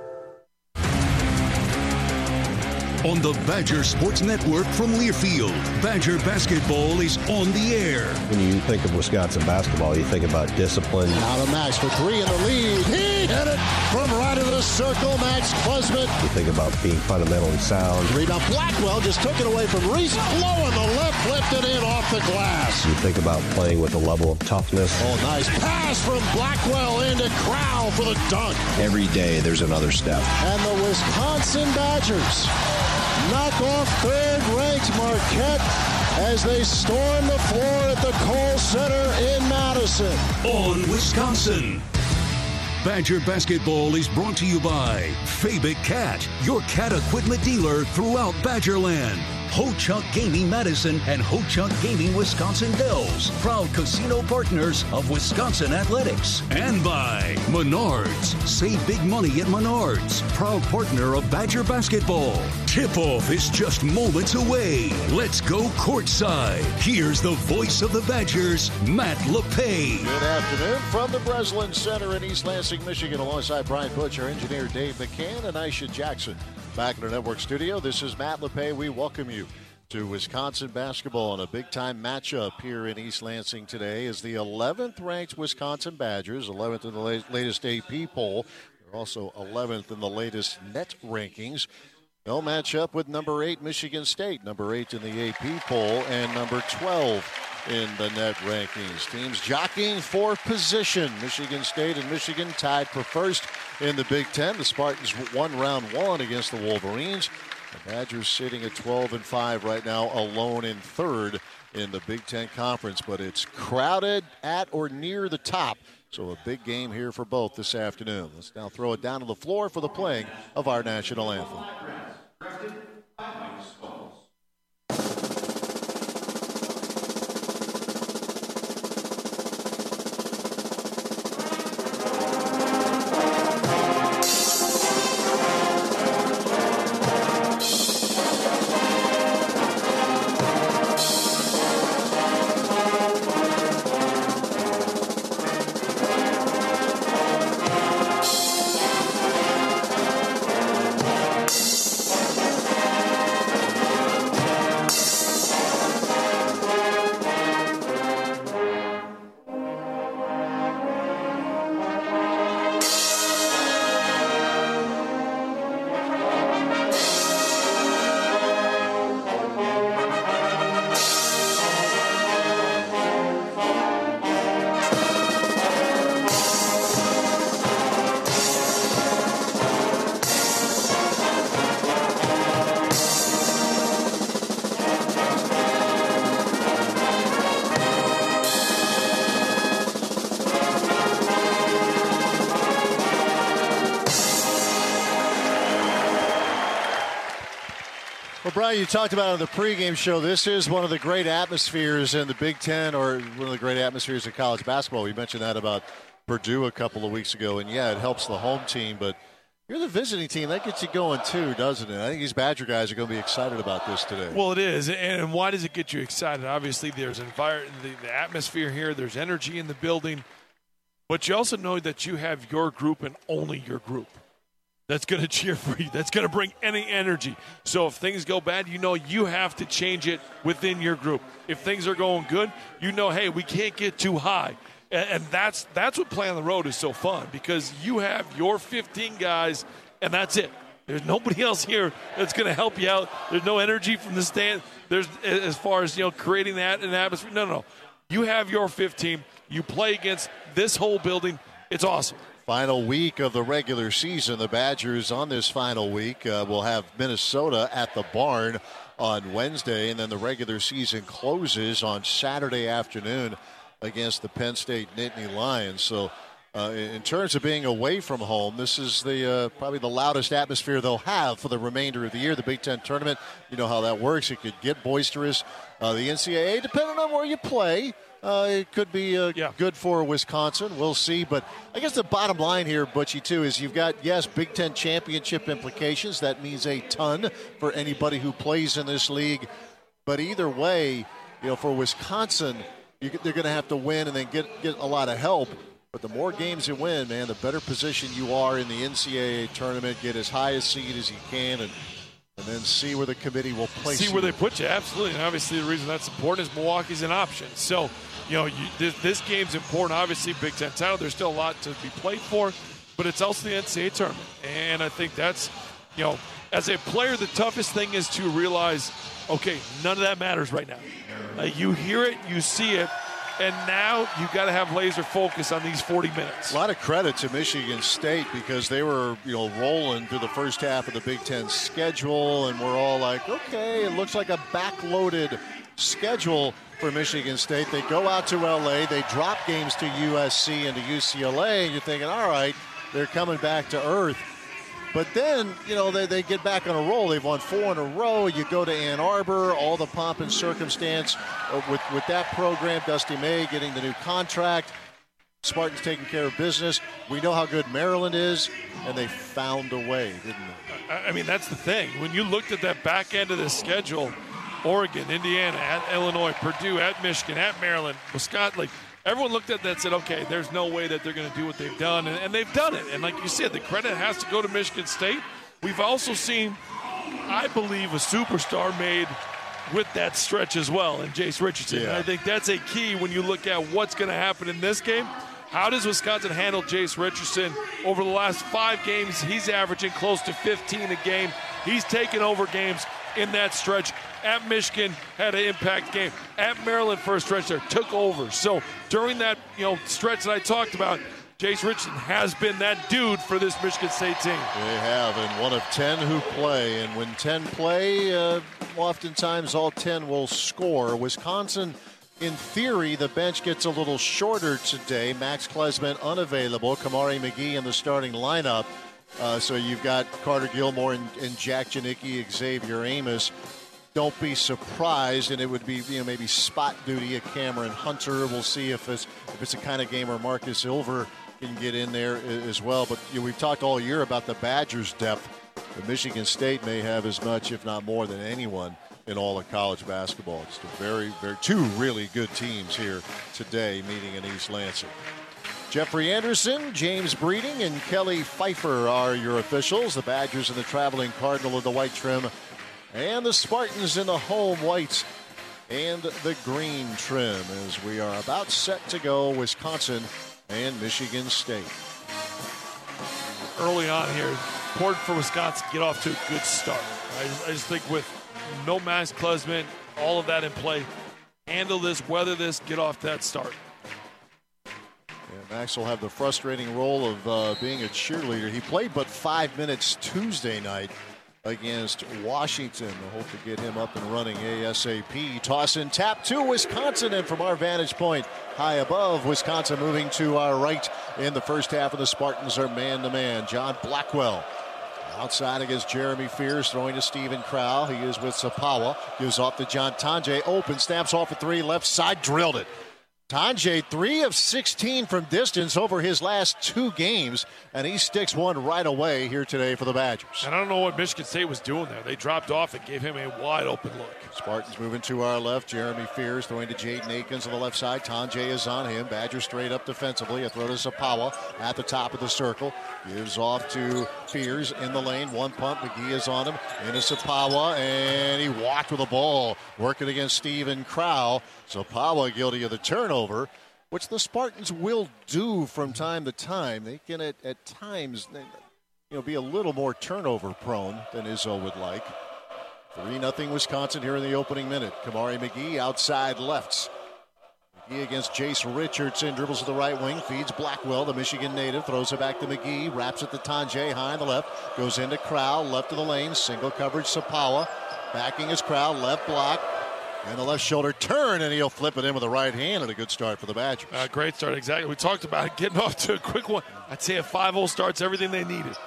On the Badger Sports Network from Learfield, Badger basketball is on the air. When you think of Wisconsin basketball, you think about discipline. Now to Max for three in the lead. He hit it from right into the circle. Max Klesmit. You think about being fundamentally sound. Rebound. Blackwell just took it away from Reese. Low on the left, lifted in off the glass. You think about playing with a level of toughness. Oh, nice pass from Blackwell into Crowell for the dunk. Every day there's another step. And the Wisconsin Badgers knock off third-ranked Marquette as they storm the floor at the Kohl Center in Madison. On Wisconsin. Badger basketball is brought to you by Fabic Cat, your cat equipment dealer throughout Badgerland. Ho-Chunk Gaming Madison and Ho-Chunk Gaming Wisconsin Dells, proud casino partners of Wisconsin Athletics. And by Menards. Save big money at Menards, proud partner of Badger basketball. Tip-off is just moments away. Let's go courtside. Here's the voice of the Badgers, Matt LePay. Good afternoon from the Breslin Center in East Lansing, Michigan, alongside Brian Butch, our engineer Dave McCann, and Aisha Jackson. Back in our network studio, this is Matt LePay. We welcome you to Wisconsin basketball in a big-time matchup here in East Lansing today as the 11th-ranked Wisconsin Badgers, 11th in the latest AP poll. They're also 11th in the latest net rankings. They'll match up with number 8 Michigan State, number 8 in the AP poll, and number 12 in the net rankings. Teams jockeying for position. Michigan State and Michigan tied for first in the Big Ten. The Spartans won round one against the Wolverines. The Badgers sitting at 12-5 right now, alone in third in the Big Ten Conference, but it's crowded at or near the top. So a big game here for both this afternoon. Let's now throw it down to the floor for the playing of our national anthem. Brian, you talked about on the pregame show, this is one of the great atmospheres in the Big Ten, or one of the great atmospheres in college basketball. We mentioned that about Purdue a couple of weeks ago, and yeah, it helps the home team, but you're the visiting team. That gets you going too, doesn't it? I think these Badger guys are going to be excited about this today. Well, it is, and why does it get you excited? Obviously, there's the atmosphere here, there's energy in the building, but you also know that you have your group and only your group that's going to cheer for you, that's going to bring any energy. So if things go bad, you know you have to change it within your group. If things are going good, you know, hey, we can't get too high. And that's what playing on the road is so fun, because you have your 15 guys, and that's it. There's nobody else here that's going to help you out. There's no energy from the stand. There's, as far as, creating that an atmosphere. No. You have your 15. You play against this whole building. It's awesome. Final week of the regular season. The Badgers on this final week will have Minnesota at the Barn on Wednesday, and then the regular season closes on Saturday afternoon against the Penn State Nittany Lions. So in terms of being away from home, this is the probably the loudest atmosphere they'll have for the remainder of the year. The Big Ten tournament, you know how that works. It could get boisterous. The NCAA, depending on where you play, It could be good for Wisconsin. We'll see. But I guess the bottom line here, Butchie, too, is you've got, yes, Big Ten championship implications. That means a ton for anybody who plays in this league. But either way, for Wisconsin, they're going to have to win and then get a lot of help. But the more games you win, man, the better position you are in the NCAA tournament. Get as high a seed as you can and then see where the committee will place you. See where they put you, absolutely. And obviously the reason that's important is Milwaukee's an option. So, this game's important. Obviously, Big Ten title, there's still a lot to be played for, but it's also the NCAA tournament. And I think that's, as a player, the toughest thing is to realize, okay, none of that matters right now. You hear it, you see it, and now you've got to have laser focus on these 40 minutes. A lot of credit to Michigan State because they were, rolling through the first half of the Big Ten schedule, and we're all like, okay, it looks like a backloaded schedule for Michigan State. They go out to L.A., they drop games to USC and to UCLA, and you're thinking, all right, they're coming back to earth. But then, they get back on a roll. They've won 4 in a row. You go to Ann Arbor, all the pomp and circumstance with that program, Dusty May getting the new contract, Spartans taking care of business. We know how good Maryland is, and they found a way, didn't they? I mean, that's the thing. When you looked at that back end of this schedule, Oregon, Indiana, at Illinois, Purdue, at Michigan, at Maryland, Wisconsin, everyone looked at that and said, okay, there's no way that they're going to do what they've done, and they've done it. And like you said, the credit has to go to Michigan State. We've also seen, I believe, a superstar made with that stretch as well, and Jace Richardson. Yeah. And I think that's a key when you look at what's going to happen in this game. How does Wisconsin handle Jace Richardson? Over the last 5 games, he's averaging close to 15 a game. He's taken over games in that stretch. At Michigan, had an impact game. At Maryland, first stretch there, took over. So during that stretch that I talked about, Jace Richardson has been that dude for this Michigan State team. They have, and one of 10 who play. And when 10 play, oftentimes all 10 will score. Wisconsin, in theory, the bench gets a little shorter today. Max Klesman unavailable. Kamari McGee in the starting lineup. So you've got Carter Gilmore and Jack Janicki, Xavier Amos. Don't be surprised, and it would be maybe spot duty at Cameron Hunter. We'll see if it's the kind of game where Marcus Silver can get in there as well. But we've talked all year about the Badgers' depth. But Michigan State may have as much, if not more, than anyone in all of college basketball. Just a two really good teams here today meeting in East Lansing. Jeffrey Anderson, James Breeding, and Kelly Pfeiffer are your officials. The Badgers in the traveling Cardinal in the white trim, and the Spartans in the home white and the green trim as we are about set to go, Wisconsin and Michigan State. Early on here, important for Wisconsin to get off to a good start. I just think with no Max Klesman, all of that in play, handle this, weather this, get off that start. Max will have the frustrating role of being a cheerleader. He played but 5 minutes Tuesday night against Washington. I hope to get him up and running ASAP. Toss and tap to Wisconsin, and from our vantage point, high above, Wisconsin moving to our right in the first half, of the Spartans are man-to-man. John Blackwell outside against Jeremy Fears, throwing to Stephen Crowell. He is with Sapawa. Gives off to John Tonje. Open, snaps off a 3, left side, drilled it. Tonje, 3 of 16 from distance over his last 2 games, and he sticks one right away here today for the Badgers. And I don't know what Michigan State was doing there. They dropped off and gave him a wide open look. Spartans moving to our left. Jeremy Fears throwing to Jaden Akins on the left side. Tonje is on him. Badgers straight up defensively. A throw to Sapawa at the top of the circle. Gives off to Fears in the lane. One pump. McGee is on him. Into Sapawa, and he walked with the ball. Working against Stephen Crowell. Sapawa guilty of the turnover, which the Spartans will do from time to time. They can at times be a little more turnover prone than Izzo would like. 3-0 Wisconsin here in the opening minute. Kamari McGee outside lefts. McGee against Jace Richardson, dribbles to the right wing, feeds Blackwell, the Michigan native, throws it back to McGee, wraps it to Tonje, high on the left, goes into Crowell, left of the lane, single coverage Sapawa, backing his Crowell, left block, and the left shoulder turn, and he'll flip it in with the right hand, and a good start for the Badgers. Great start, exactly. We talked about it, getting off to a quick one. I'd say a 5-0 start's everything they needed.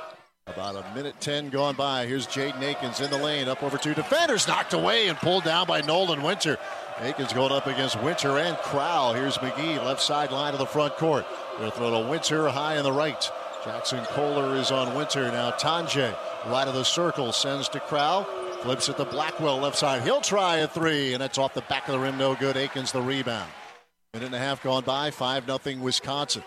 About a minute 10 gone by. Here's Jaden Akins in the lane, up over 2 defenders, knocked away and pulled down by Nolan Winter. Akins going up against Winter and Crowell. Here's McGee, left sideline of the front court. They'll throw to Winter high on the right. Jackson Kohler is on Winter. Now Tanjay, right of the circle, sends to Crowell. Flips it to Blackwell, left side. He'll try a three, and that's off the back of the rim, no good. Akins the rebound. Minute and a half gone by, 5-0 Wisconsin.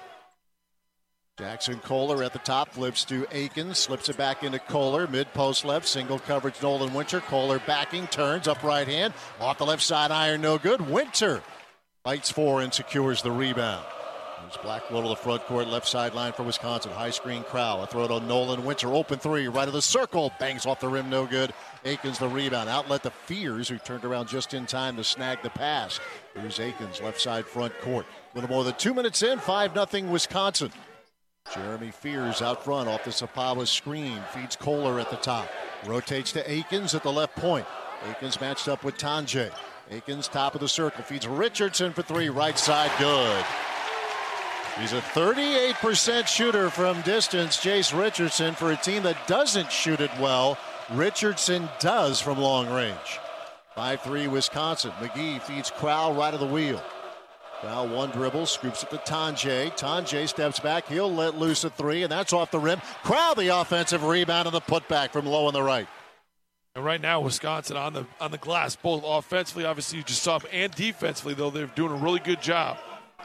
Jackson Kohler at the top, flips to Akins, slips it back into Kohler, mid-post left, single coverage Nolan Winter. Kohler backing, turns, up right hand, off the left side iron, no good. Winter fights for and secures the rebound. There's Blackwell to the front court, left sideline for Wisconsin. High screen Crowell, a throw to Nolan Winter, open three, right of the circle, bangs off the rim, no good. Akins the rebound, outlet to Fears, who turned around just in time to snag the pass. Here's Akins, left side front court. A little more than 2 minutes in, 5-0 Wisconsin. Jeremy Fears out front off the Sapawa screen. Feeds Kohler at the top. Rotates to Akins at the left point. Akins matched up with Tanjay. Akins top of the circle. Feeds Richardson for three. Right side, good. He's a 38% shooter from distance. Jace Richardson, for a team that doesn't shoot it well. Richardson does from long range. 5-3 Wisconsin. McGee feeds Crowell right of the wheel. Now one dribble, scoops it to Tanjay. Tanjay steps back. He'll let loose a three, and that's off the rim. Crowell the offensive rebound and the putback from low on the right. And right now, Wisconsin on the glass, both offensively, obviously you just saw them, and defensively, though they're doing a really good job.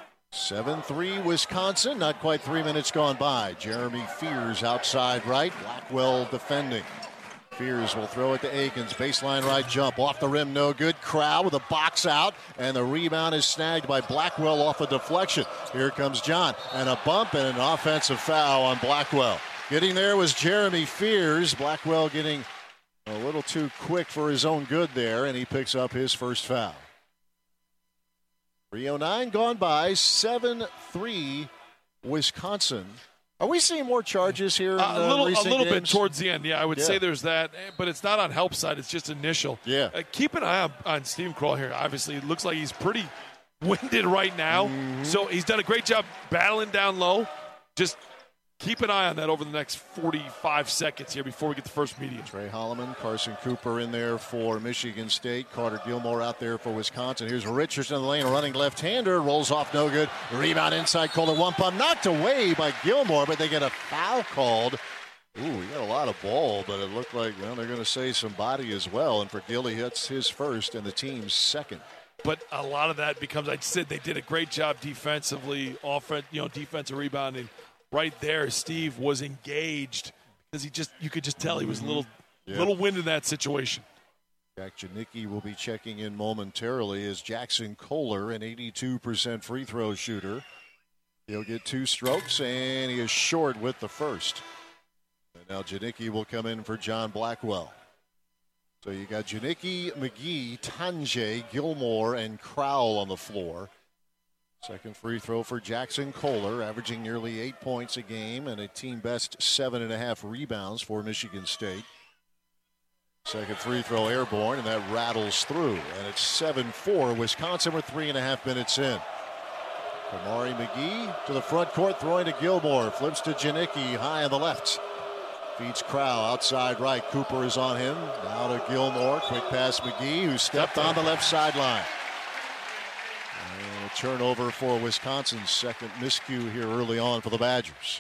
7-3 Wisconsin. Not quite 3 minutes gone by. Jeremy Fears outside right. Blackwell defending. Fears will throw it to Akins. Baseline right jump. Off the rim, no good. Crowell with a box out. And the rebound is snagged by Blackwell off a deflection. Here comes John. And a bump and an offensive foul on Blackwell. Getting there was Jeremy Fears. Blackwell getting a little too quick for his own good there. And he picks up his first foul. 3:09 gone by. 7-3 Wisconsin. Are we seeing more charges here? A little bit towards the end. Yeah, I would say there's that, but it's not on help side. It's just initial. Yeah. Keep an eye on Steven Crowell here. Obviously, it looks like he's pretty winded right now. Mm-hmm. So he's done a great job battling down low. Just keep an eye on that over the next 45 seconds here before we get the first median. Trey Holloman, Carson Cooper in there for Michigan State. Carter Gilmore out there for Wisconsin. Here's Richardson in the lane, a running left-hander. Rolls off, no good. Rebound inside, Kohler. One pump knocked away by Gilmore, but they get a foul called. Ooh, he got a lot of ball, but it looked like they're going to save some body as well. And for Gilly, hits his first and the team's second. But a lot of that becomes, I said, they did a great job defensively, defensive rebounding. Right there, Steve was engaged because you could just tell he was a little wind in that situation. Jack Janicki will be checking in momentarily as Jackson Kohler, an 82% free throw shooter. He'll get 2 strokes, and he is short with the first. And now Janicki will come in for John Blackwell. So you got Janicki, McGee, Tanjay, Gilmore, and Crowell on the floor. Second free throw for Jackson Kohler, averaging nearly 8 points a game and a team best 7.5 rebounds for Michigan State. Second free throw airborne, and that rattles through. And it's 7-4 Wisconsin with 3.5 minutes in. Kamari McGee to the front court, throwing to Gilmore. Flips to Janicki, high on the left. Feeds Crowell outside right. Cooper is on him. Now to Gilmore. Quick pass McGee, who stepped on the left sideline. And a turnover for Wisconsin's second miscue here early on for the Badgers.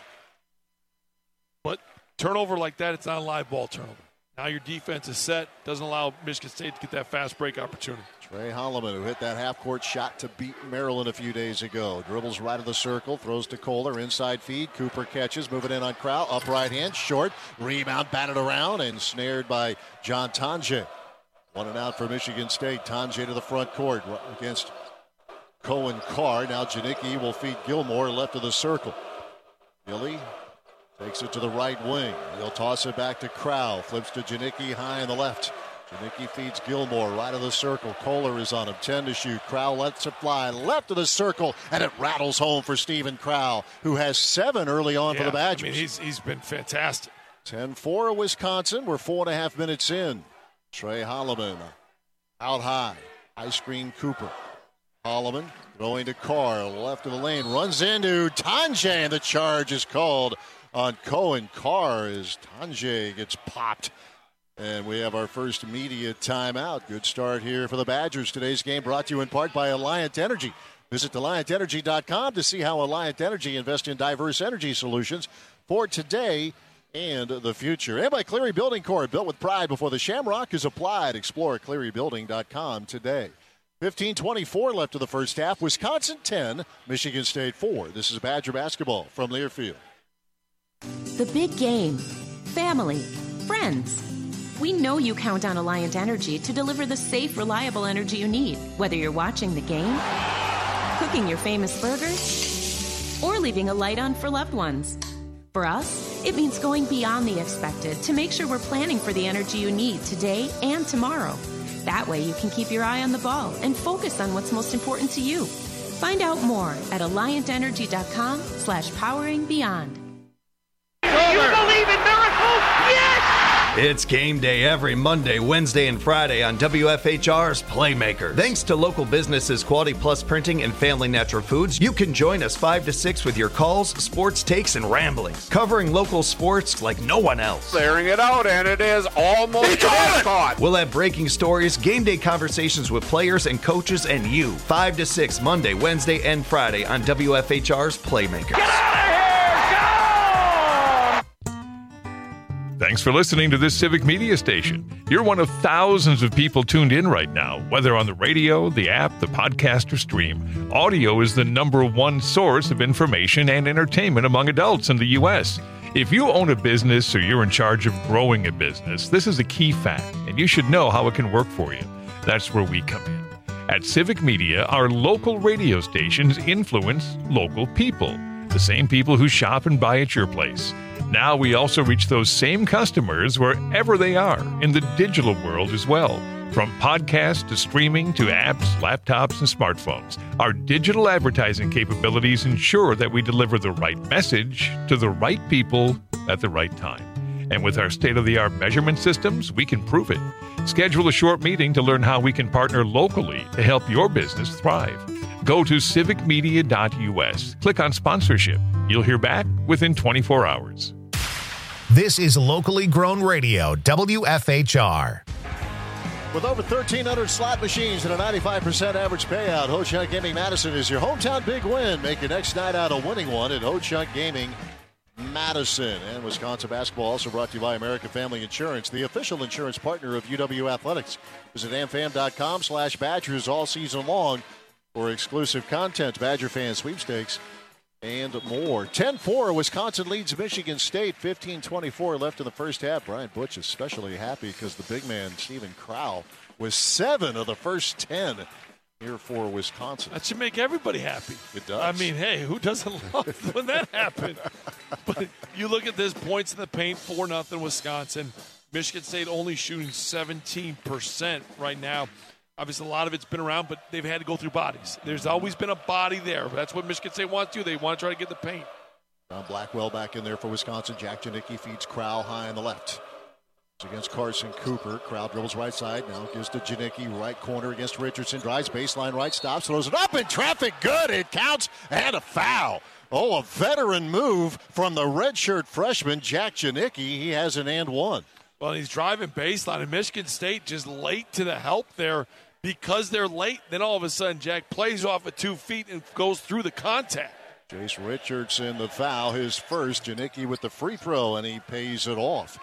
But turnover like that, it's not a live ball turnover. Now your defense is set. Doesn't allow Michigan State to get that fast break opportunity. Trey Holloman, who hit that half-court shot to beat Maryland a few days ago. Dribbles right of the circle, throws to Kohler, inside feed. Cooper catches, moving in on Crowell. Up right hand, short. Rebound, batted around, and snared by John Tanjay. 1 and out for Michigan State. Tanjay to the front court against Cohen Carr. Now Janicki will feed Gilmore left of the circle. Gilly takes it to the right wing. He'll toss it back to Crowell. Flips to Janicki high on the left. Janicki feeds Gilmore right of the circle. Kohler is on him. 10 to shoot. Crowell lets it fly left of the circle, and it rattles home for Stephen Crowell, who has 7 early on for the Badgers. I mean, he's been fantastic. 10-4 Wisconsin. We're 4.5 minutes in. Trey Holloman out high. High screen Cooper. Holloman throwing to Carr, left of the lane, runs into Tanjay, and the charge is called on Cohen Carr as Tanjay gets popped. And we have our first media timeout. Good start here for the Badgers. Today's game brought to you in part by Alliant Energy. Visit AlliantEnergy.com to see how Alliant Energy invests in diverse energy solutions for today and the future. And by Cleary Building Corp, built with pride before the Shamrock is applied. Explore ClearyBuilding.com today. 15:24 left of the first half. Wisconsin 10, Michigan State 4. This is Badger basketball from Learfield. The big game. Family. Friends. We know you count on Alliant Energy to deliver the safe, reliable energy you need, whether you're watching the game, cooking your famous burgers, or leaving a light on for loved ones. For us, it means going beyond the expected to make sure we're planning for the energy you need today and tomorrow. That way you can keep your eye on the ball and focus on what's most important to you. Find out more at AlliantEnergy.com/poweringbeyond. Do you believe in miracles? Yes! It's game day every Monday, Wednesday, and Friday on WFHR's Playmakers. Thanks to local businesses Quality Plus Printing and Family Natural Foods, you can join us 5 to 6 with your calls, sports takes, and ramblings, covering local sports like no one else. Clearing it out, and it is almost caught. We'll have breaking stories, game day conversations with players and coaches, and you. 5 to 6 Monday, Wednesday, and Friday on WFHR's Playmakers. Get out of here! Thanks for listening to this Civic Media Station. You're one of thousands of people tuned in right now, whether on the radio, the app, the podcast, or stream. Audio is the #1 source of information and entertainment among adults in the U.S. If you own a business or you're in charge of growing a business, this is a key fact, and you should know how it can work for you. That's where we come in. At Civic Media, our local radio stations influence local people, the same people who shop and buy at your place. Now we also reach those same customers wherever they are in the digital world as well. From podcasts to streaming to apps, laptops, and smartphones, our digital advertising capabilities ensure that we deliver the right message to the right people at the right time. And with our state-of-the-art measurement systems, we can prove it. Schedule a short meeting to learn how we can partner locally to help your business thrive. Go to civicmedia.us. Click on sponsorship. You'll hear back within 24 hours. This is locally grown radio, WFHR. With over 1,300 slot machines and a 95% average payout, Ho-Chunk Gaming Madison is your hometown big win. Make your next night out a winning one at Ho-Chunk Gaming Madison. And Wisconsin basketball also brought to you by American Family Insurance, the official insurance partner of UW Athletics. Visit amfam.com/Badgers all season long for exclusive content, Badger fan sweepstakes, and more. 10-4, Wisconsin leads Michigan State. 15-24 left in the first half. Brian Butch especially happy because the big man, Stephen Crowell, was 7 of the first 10 here for Wisconsin. That should make everybody happy. It does. I mean, hey, who doesn't love when that happened? But you look at this, points in the paint, 4-0 Wisconsin. Michigan State only shooting 17% right now. Obviously, a lot of it's been around, but they've had to go through bodies. There's always been a body there. That's what Michigan State wants to do. They want to try to get the paint. John Blackwell back in there for Wisconsin. Jack Janicki feeds Crowell high on the left. It's against Carson Cooper. Crowell dribbles right side. Now gives to Janicki. Right corner against Richardson. Drives baseline right. Stops. Throws it up in traffic. Good. It counts. And a foul. Oh, a veteran move from the redshirt freshman, Jack Janicki. He has an and one. Well, he's driving baseline, and Michigan State just late to the help there. Because they're late, then all of a sudden Jack plays off at 2 feet and goes through the contact. Jace Richardson, the foul, his first. Janicki with the free throw, and he pays it off.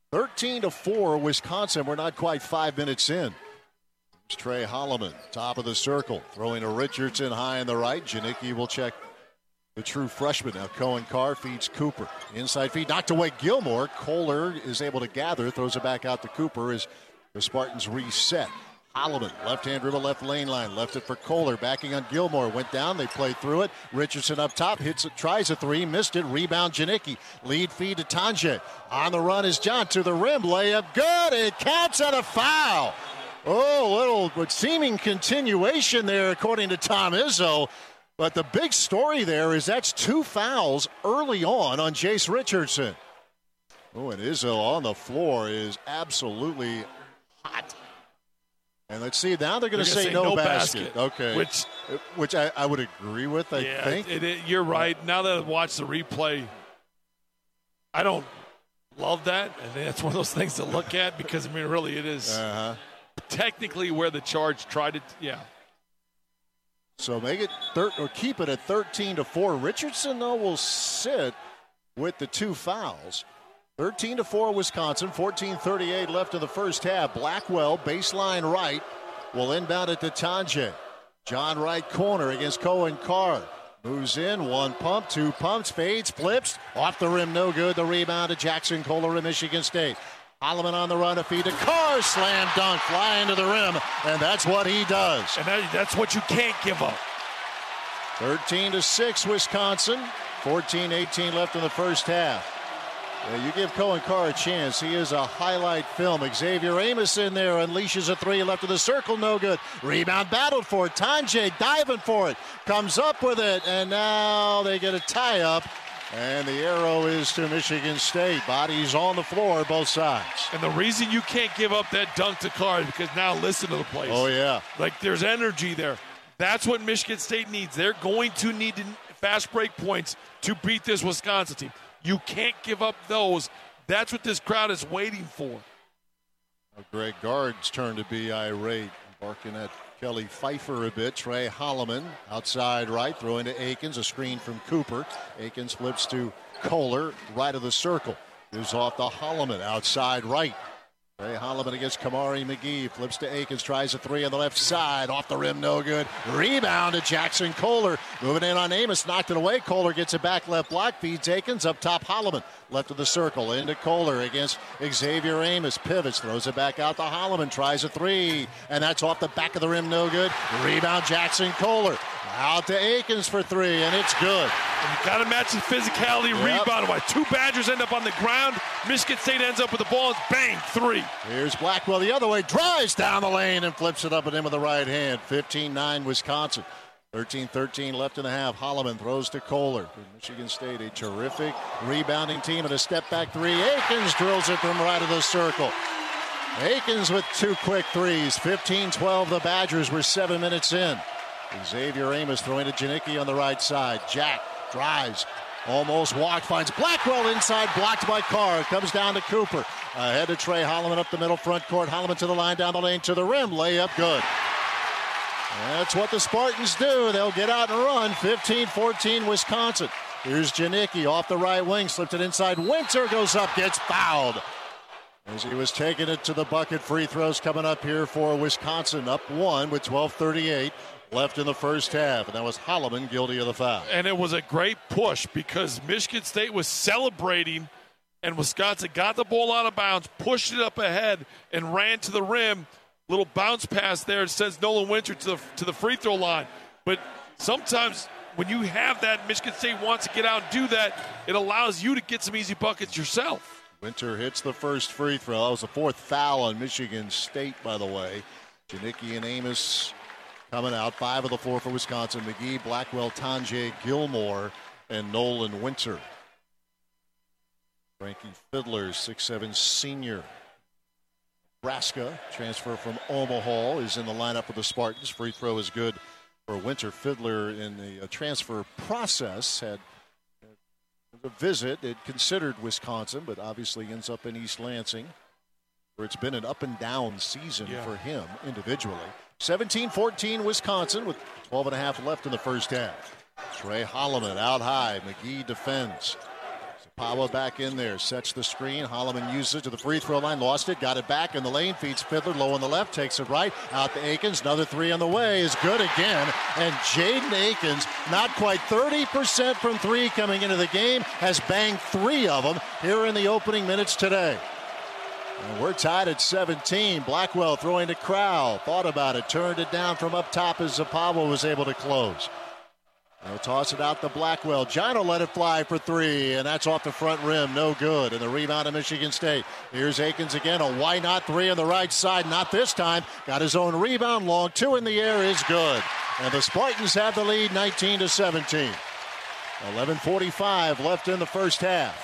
13-4, Wisconsin. We're not quite 5 minutes in. It's Trey Holloman, top of the circle, throwing to Richardson high on the right. Janicki will check the true freshman. Now Cohen Carr feeds Cooper. Inside feed, knocked away Gilmore. Kohler is able to gather, throws it back out to Cooper as the Spartans reset. Holloman, left-hand dribble, left lane line, left it for Kohler, backing on Gilmore, went down, they played through it. Richardson up top, hits it, tries a three, missed it, rebound Janicki. Lead feed to Tanjay. On the run is John to the rim, layup, good, it counts on a foul. Oh, little but seeming continuation there according to Tom Izzo. But the big story there is that's 2 fouls early on Jace Richardson. Oh, and Izzo on the floor is absolutely hot. And let's see, now they're going to say no basket. Okay. Which I would agree with, I think. You're right. Now that I watch the replay, I don't love that. I think that's one of those things to look at because, I mean, really it is technically where the charge tried to, So make it or keep it at 13-4. Richardson, though, will sit with the 2 fouls. 13-4 Wisconsin, 14:38 left in the first half. Blackwell, baseline right, will inbound it to Tanjay. John Wright corner against Cohen Carr. Moves in, 1 pump, 2 pumps, fades, flips. Off the rim, no good. The rebound to Jackson Kohler of Michigan State. Holloman on the run, a feed to Carr, slam dunk, fly into the rim, and that's what he does. And that's what you can't give up. 13-6 Wisconsin, 14:18 left in the first half. You give Cohen Carr a chance. He is a highlight film. Xavier Amos in there, unleashes a 3 left of the circle, no good. Rebound battled for it. Tanjay diving for it, comes up with it, and now they get a tie-up. And the arrow is to Michigan State. Bodies on the floor, both sides. And the reason you can't give up that dunk to Carr is because now listen to the place. Oh, yeah. Like, there's energy there. That's what Michigan State needs. They're going to need fast break points to beat this Wisconsin team. You can't give up those. That's what this crowd is waiting for. Greg Gard's turn to be irate, barking at Kelly Pfeiffer a bit. Trey Holloman outside right, throwing to Akins, a screen from Cooper. Akins flips to Kohler, right of the circle. Gives off to Holloman, outside right. Trey Holloman against Kamari McGee, flips to Akins, tries a 3 on the left side, off the rim, no good. Rebound to Jackson Kohler, moving in on Amos, knocked it away. Kohler gets it back, left block, feeds Akins, up top Holloman, left of the circle, into Kohler against Xavier Amos, pivots, throws it back out to Holloman, tries a 3, and that's off the back of the rim, no good. Rebound Jackson Kohler, out to Akins for 3, and it's good. And you got to match the physicality, rebound. Why 2 Badgers end up on the ground, Michigan State ends up with the ball, and bang, 3. Here's Blackwell the other way, drives down the lane and flips it up at him with the right hand. 15-9 Wisconsin. 13-13 left in the half. Holloman throws to Kohler. For Michigan State, a terrific rebounding team and a step back 3. Akins drills it from right of the circle. Akins with 2 quick 3s. 15-12 the Badgers were 7 minutes in. Xavier Amos throwing to Janicki on the right side. Jack drives. Almost walked, finds Blackwell inside, blocked by Carr. Comes down to Cooper. Ahead to Trey Holloman up the middle front court. Holloman to the line, down the lane, to the rim. Layup good. That's what the Spartans do. They'll get out and run. 15-14 Wisconsin. Here's Janicki off the right wing. Slipped it inside. Winter goes up, gets fouled. As he was taking it to the bucket. Free throws coming up here for Wisconsin. Up 1 with 12:38 left in the first half. And that was Holloman guilty of the foul. And it was a great push because Michigan State was celebrating and Wisconsin got the ball out of bounds, pushed it up ahead, and ran to the rim. Little bounce pass there. It sends Nolan Winter to the free throw line. But sometimes when you have that, Michigan State wants to get out and do that. It allows you to get some easy buckets yourself. Winter hits the first free throw. That was the 4th foul on Michigan State, by the way. Janicki and Amos coming out. 5 of the 4 for Wisconsin. McGee, Blackwell, Tanjay, Gilmore, and Nolan Winter. Frankie Fiddler, 6'7" senior. Nebraska, transfer from Omaha, is in the lineup for the Spartans. Free throw is good for Winter. Fiddler in the transfer process had a visit. It considered Wisconsin, but obviously ends up in East Lansing, where it's been an up and down season for him individually. 17-14 Wisconsin with 12.5 left in the first half. Trey Holloman out high. McGee defends. Zapawa back in there, sets the screen. Holloman uses it to the free throw line, lost it, got it back in the lane, feeds Fiddler low on the left, takes it right, out to Akins. Another 3 on the way is good again. And Jaden Akins, not quite 30% from 3 coming into the game, has banged 3 of them here in the opening minutes today. And we're tied at 17. Blackwell throwing to Crowell. Thought about it, turned it down from up top as Zapawa was able to close. They'll toss it out to Blackwell. John will let it fly for 3, and that's off the front rim. No good. And the rebound of Michigan State. Here's Akins again. A why not 3 on the right side. Not this time. Got his own rebound. Long 2 in the air is good. And the Spartans have the lead 19-17. 11:45 left in the first half.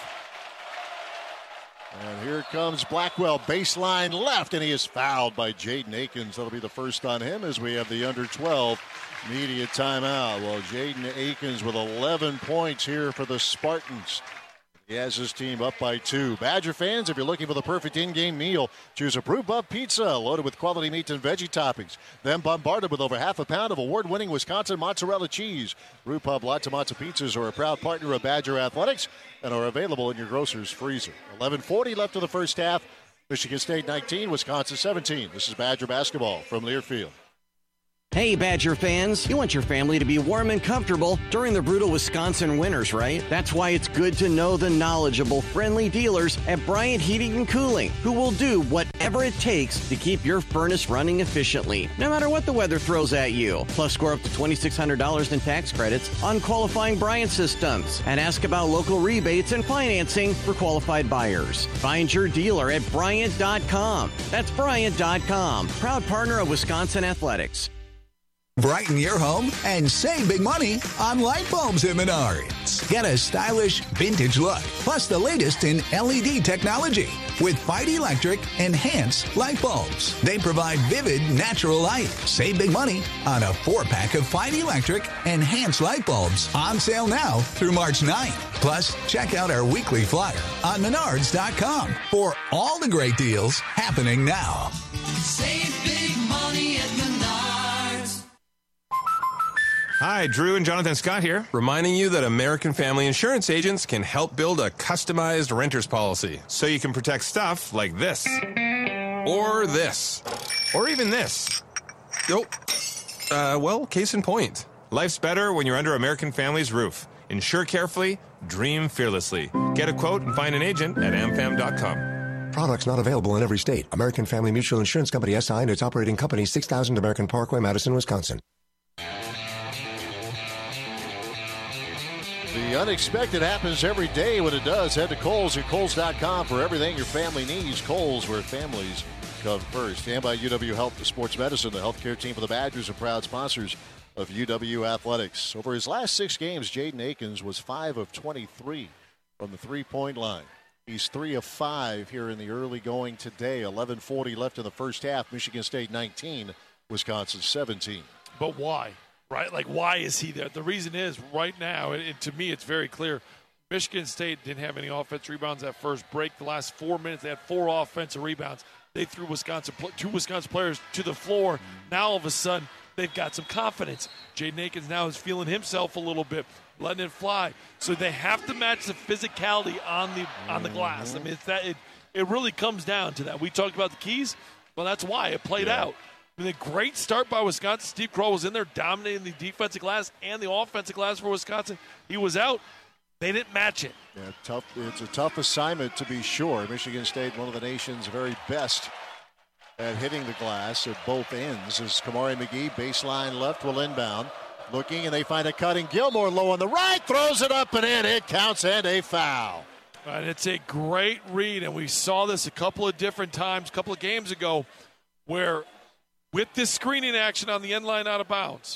And here comes Blackwell, baseline left, and he is fouled by Jaden Akins. That'll be the first on him as we have the under 12 media timeout. Well, Jaden Akins with 11 points here for the Spartans. He has his team up by 2. Badger fans, if you're looking for the perfect in-game meal, choose a Brew Pub pizza loaded with quality meat and veggie toppings. Then bombarded with over half a pound of award-winning Wisconsin mozzarella cheese. Brew Pub Lots of Matzo Pizzas are a proud partner of Badger Athletics and are available in your grocer's freezer. 11:40 left in the first half. Michigan State 19, Wisconsin 17. This is Badger basketball from Learfield. Hey, Badger fans, you want your family to be warm and comfortable during the brutal Wisconsin winters, right? That's why it's good to know the knowledgeable, friendly dealers at Bryant Heating and Cooling, who will do whatever it takes to keep your furnace running efficiently, no matter what the weather throws at you. Plus, score up to $2,600 in tax credits on qualifying Bryant systems. And ask about local rebates and financing for qualified buyers. Find your dealer at Bryant.com. That's Bryant.com, proud partner of Wisconsin Athletics. Brighten your home and save big money on light bulbs at Menards. Get a stylish vintage look, plus the latest in LED technology with Fight Electric Enhanced light bulbs. They provide vivid, natural light. Save big money on a 4-pack of Fight Electric Enhanced light bulbs on sale now through March 9th. Plus, check out our weekly flyer on Menards.com for all the great deals happening now. Save big money at Menards. Hi, Drew and Jonathan Scott here, reminding you that American Family Insurance agents can help build a customized renter's policy so you can protect stuff like this, or this, or even this. Well, case in point. Life's better when you're under American Family's roof. Insure carefully, dream fearlessly. Get a quote and find an agent at amfam.com. Products not available in every state. American Family Mutual Insurance Company, SI, and its operating company, 6000 American Parkway, Madison, Wisconsin. The unexpected happens every day. When it does, head to Kohl's at Kohl's.com for everything your family needs. Kohl's, where families come first. And by UW Health Sports Medicine, the healthcare team for the Badgers are proud sponsors of UW Athletics. Over his last 6 games, Jaden Akins was 5 of 23 from the three-point line. He's 3 of 5 here in the early going today. 11:40 left in the first half. Michigan State 19, Wisconsin 17. But why? Right? Like, why is he there? The reason is, right now, to me, it's very clear. Michigan State didn't have any offensive rebounds that first break. The last 4 minutes, they had 4 offensive rebounds. They threw 2 Wisconsin players to the floor. Now, all of a sudden, they've got some confidence. Jaden Akins now is feeling himself a little bit, letting it fly. So they have to match the physicality on the glass. I mean, it really comes down to that. We talked about the keys. Well, that's why it played out. I mean, a great start by Wisconsin. Steve Kroll was in there dominating the defensive glass and the offensive glass for Wisconsin. He was out. They didn't match it. Yeah, tough. It's a tough assignment to be sure. Michigan State, one of the nation's very best at hitting the glass at both ends. As Kamari McGee, baseline left, will inbound. Looking, and they find a cutting. Gilmore low on the right, throws it up and in. It counts, and a foul. And it's a great read, and we saw this a couple of different times, a couple of games ago, where with this screening action on the end line out of bounds,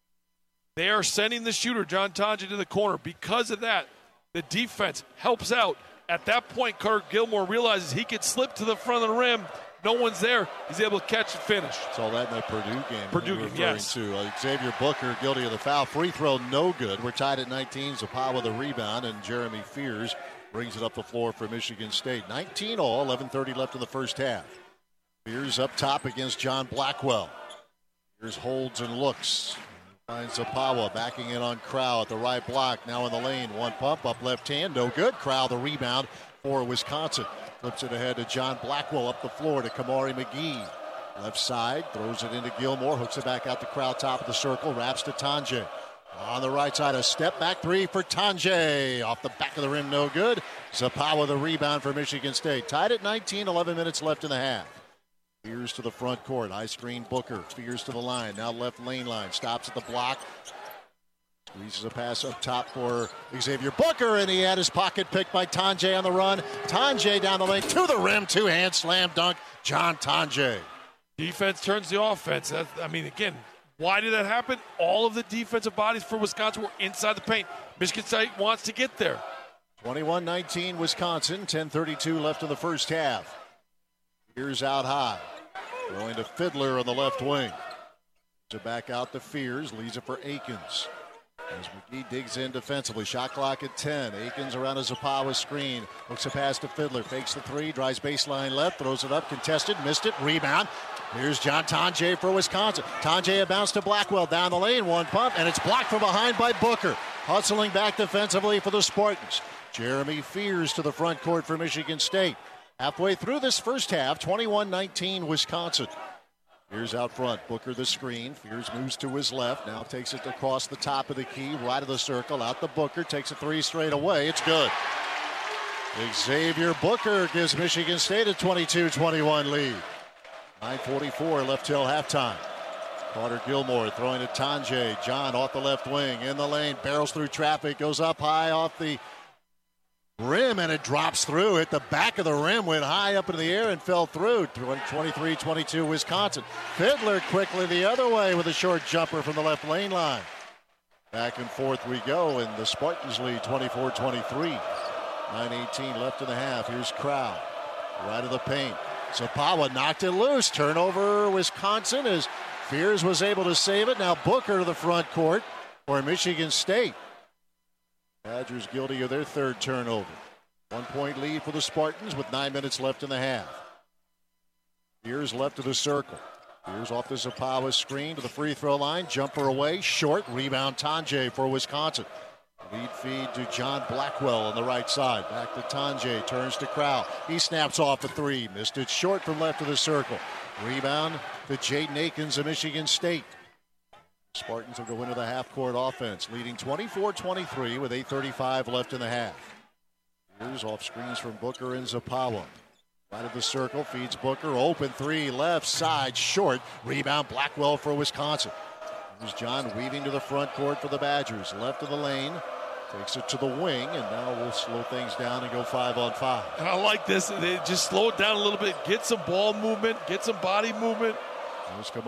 they are sending the shooter, John Tonje, to the corner. Because of that, the defense helps out. At that point, Kirk Gilmore realizes he could slip to the front of the rim. No one's there. He's able to catch and finish. Saw that in the Purdue game. Purdue game, yes. Xavier Booker guilty of the foul. Free throw, no good. We're tied at 19. Zapawa with the rebound, and Jeremy Fears brings it up the floor for Michigan State. 19 all, 11:30 left in the first half. Fears up top against John Blackwell. Fears holds and looks. Finds Zapawa backing in on Crowell at the right block. Now in the lane. One pump up left hand. No good. Crowell the rebound for Wisconsin. Flips it ahead to John Blackwell up the floor to Kamari McGee. Left side. Throws it into Gilmore. Hooks it back out to Crowell. Top of the circle. Wraps to Tonje. On the right side, a step back three for Tonje. Off the back of the rim. No good. Zapawa the rebound for Michigan State. Tied at 19. 11 minutes left in the half. Fears to the front court. High screen Booker. Fears to the line. Now left lane line. Stops at the block. Squeezes a pass up top for Xavier Booker, and he had his pocket picked by Tonje on the run. Tonje down the lane to the rim. Two-hand slam dunk. John Tonje. Defense turns the offense. Again, why did that happen? All of the defensive bodies for Wisconsin were inside the paint. Michigan State wants to get there. 21-19 Wisconsin. 10:32 left in the first half. Fears out high. Going to Fiddler on the left wing. To back out to Fears. Leaves it for Akins. As McGee digs in defensively. Shot clock at 10. Akins around a Zapawa screen. Looks a pass to Fiddler. Fakes the three. Drives baseline left. Throws it up. Contested. Missed it. Rebound. Here's John Tonje for Wisconsin. Tonje a bounce to Blackwell. Down the lane. One pump. And it's blocked from behind by Booker. Hustling back defensively for the Spartans. Jeremy Fears to the front court for Michigan State. Halfway through this first half. 21-19 Wisconsin. Fears out front. Booker the screen. Fears moves to his left. Now takes it across the top of the key. Right of the circle. Out to Booker. Takes a three straight away. It's good. Xavier Booker gives Michigan State a 22-21 lead. 9:44 left till halftime. Carter Gilmore throwing to Tonje. John off the left wing. In the lane. Barrels through traffic. Goes up high off the rim, and it drops through. Hit the back of the rim, went high up in the air and fell through. 23-22 Wisconsin. Fiddler quickly the other way with a short jumper from the left lane line. Back and forth we go, and the Spartans lead 24-23. 9:18 left in the half. Here's Crowd. Right of the paint. Zapawa knocked it loose. Turnover Wisconsin as Fears was able to save it. Now Booker to the front court for Michigan State. Badgers guilty of their third turnover. 1 point lead for the Spartans with 9 minutes left in the half. Fears left of the circle. Fears off the Zapawa screen to the free throw line. Jumper away, short. Rebound Tonje for Wisconsin. Lead feed to John Blackwell on the right side. Back to Tonje, turns to Crowd. He snaps off a three. Missed it short from left of the circle. Rebound to Jaden Akins of Michigan State. Spartans will go into the half-court offense, leading 24-23 with 8:35 left in the half. Here's off screens from Booker and Zapawa. Right of the circle, feeds Booker. Open three, left side, short. Rebound Blackwell for Wisconsin. Here's John weaving to the front court for the Badgers. Left of the lane, takes it to the wing, and now we'll slow things down and go 5-on-5. And I like this. They just slow it down a little bit, get some ball movement, get some body movement. Those come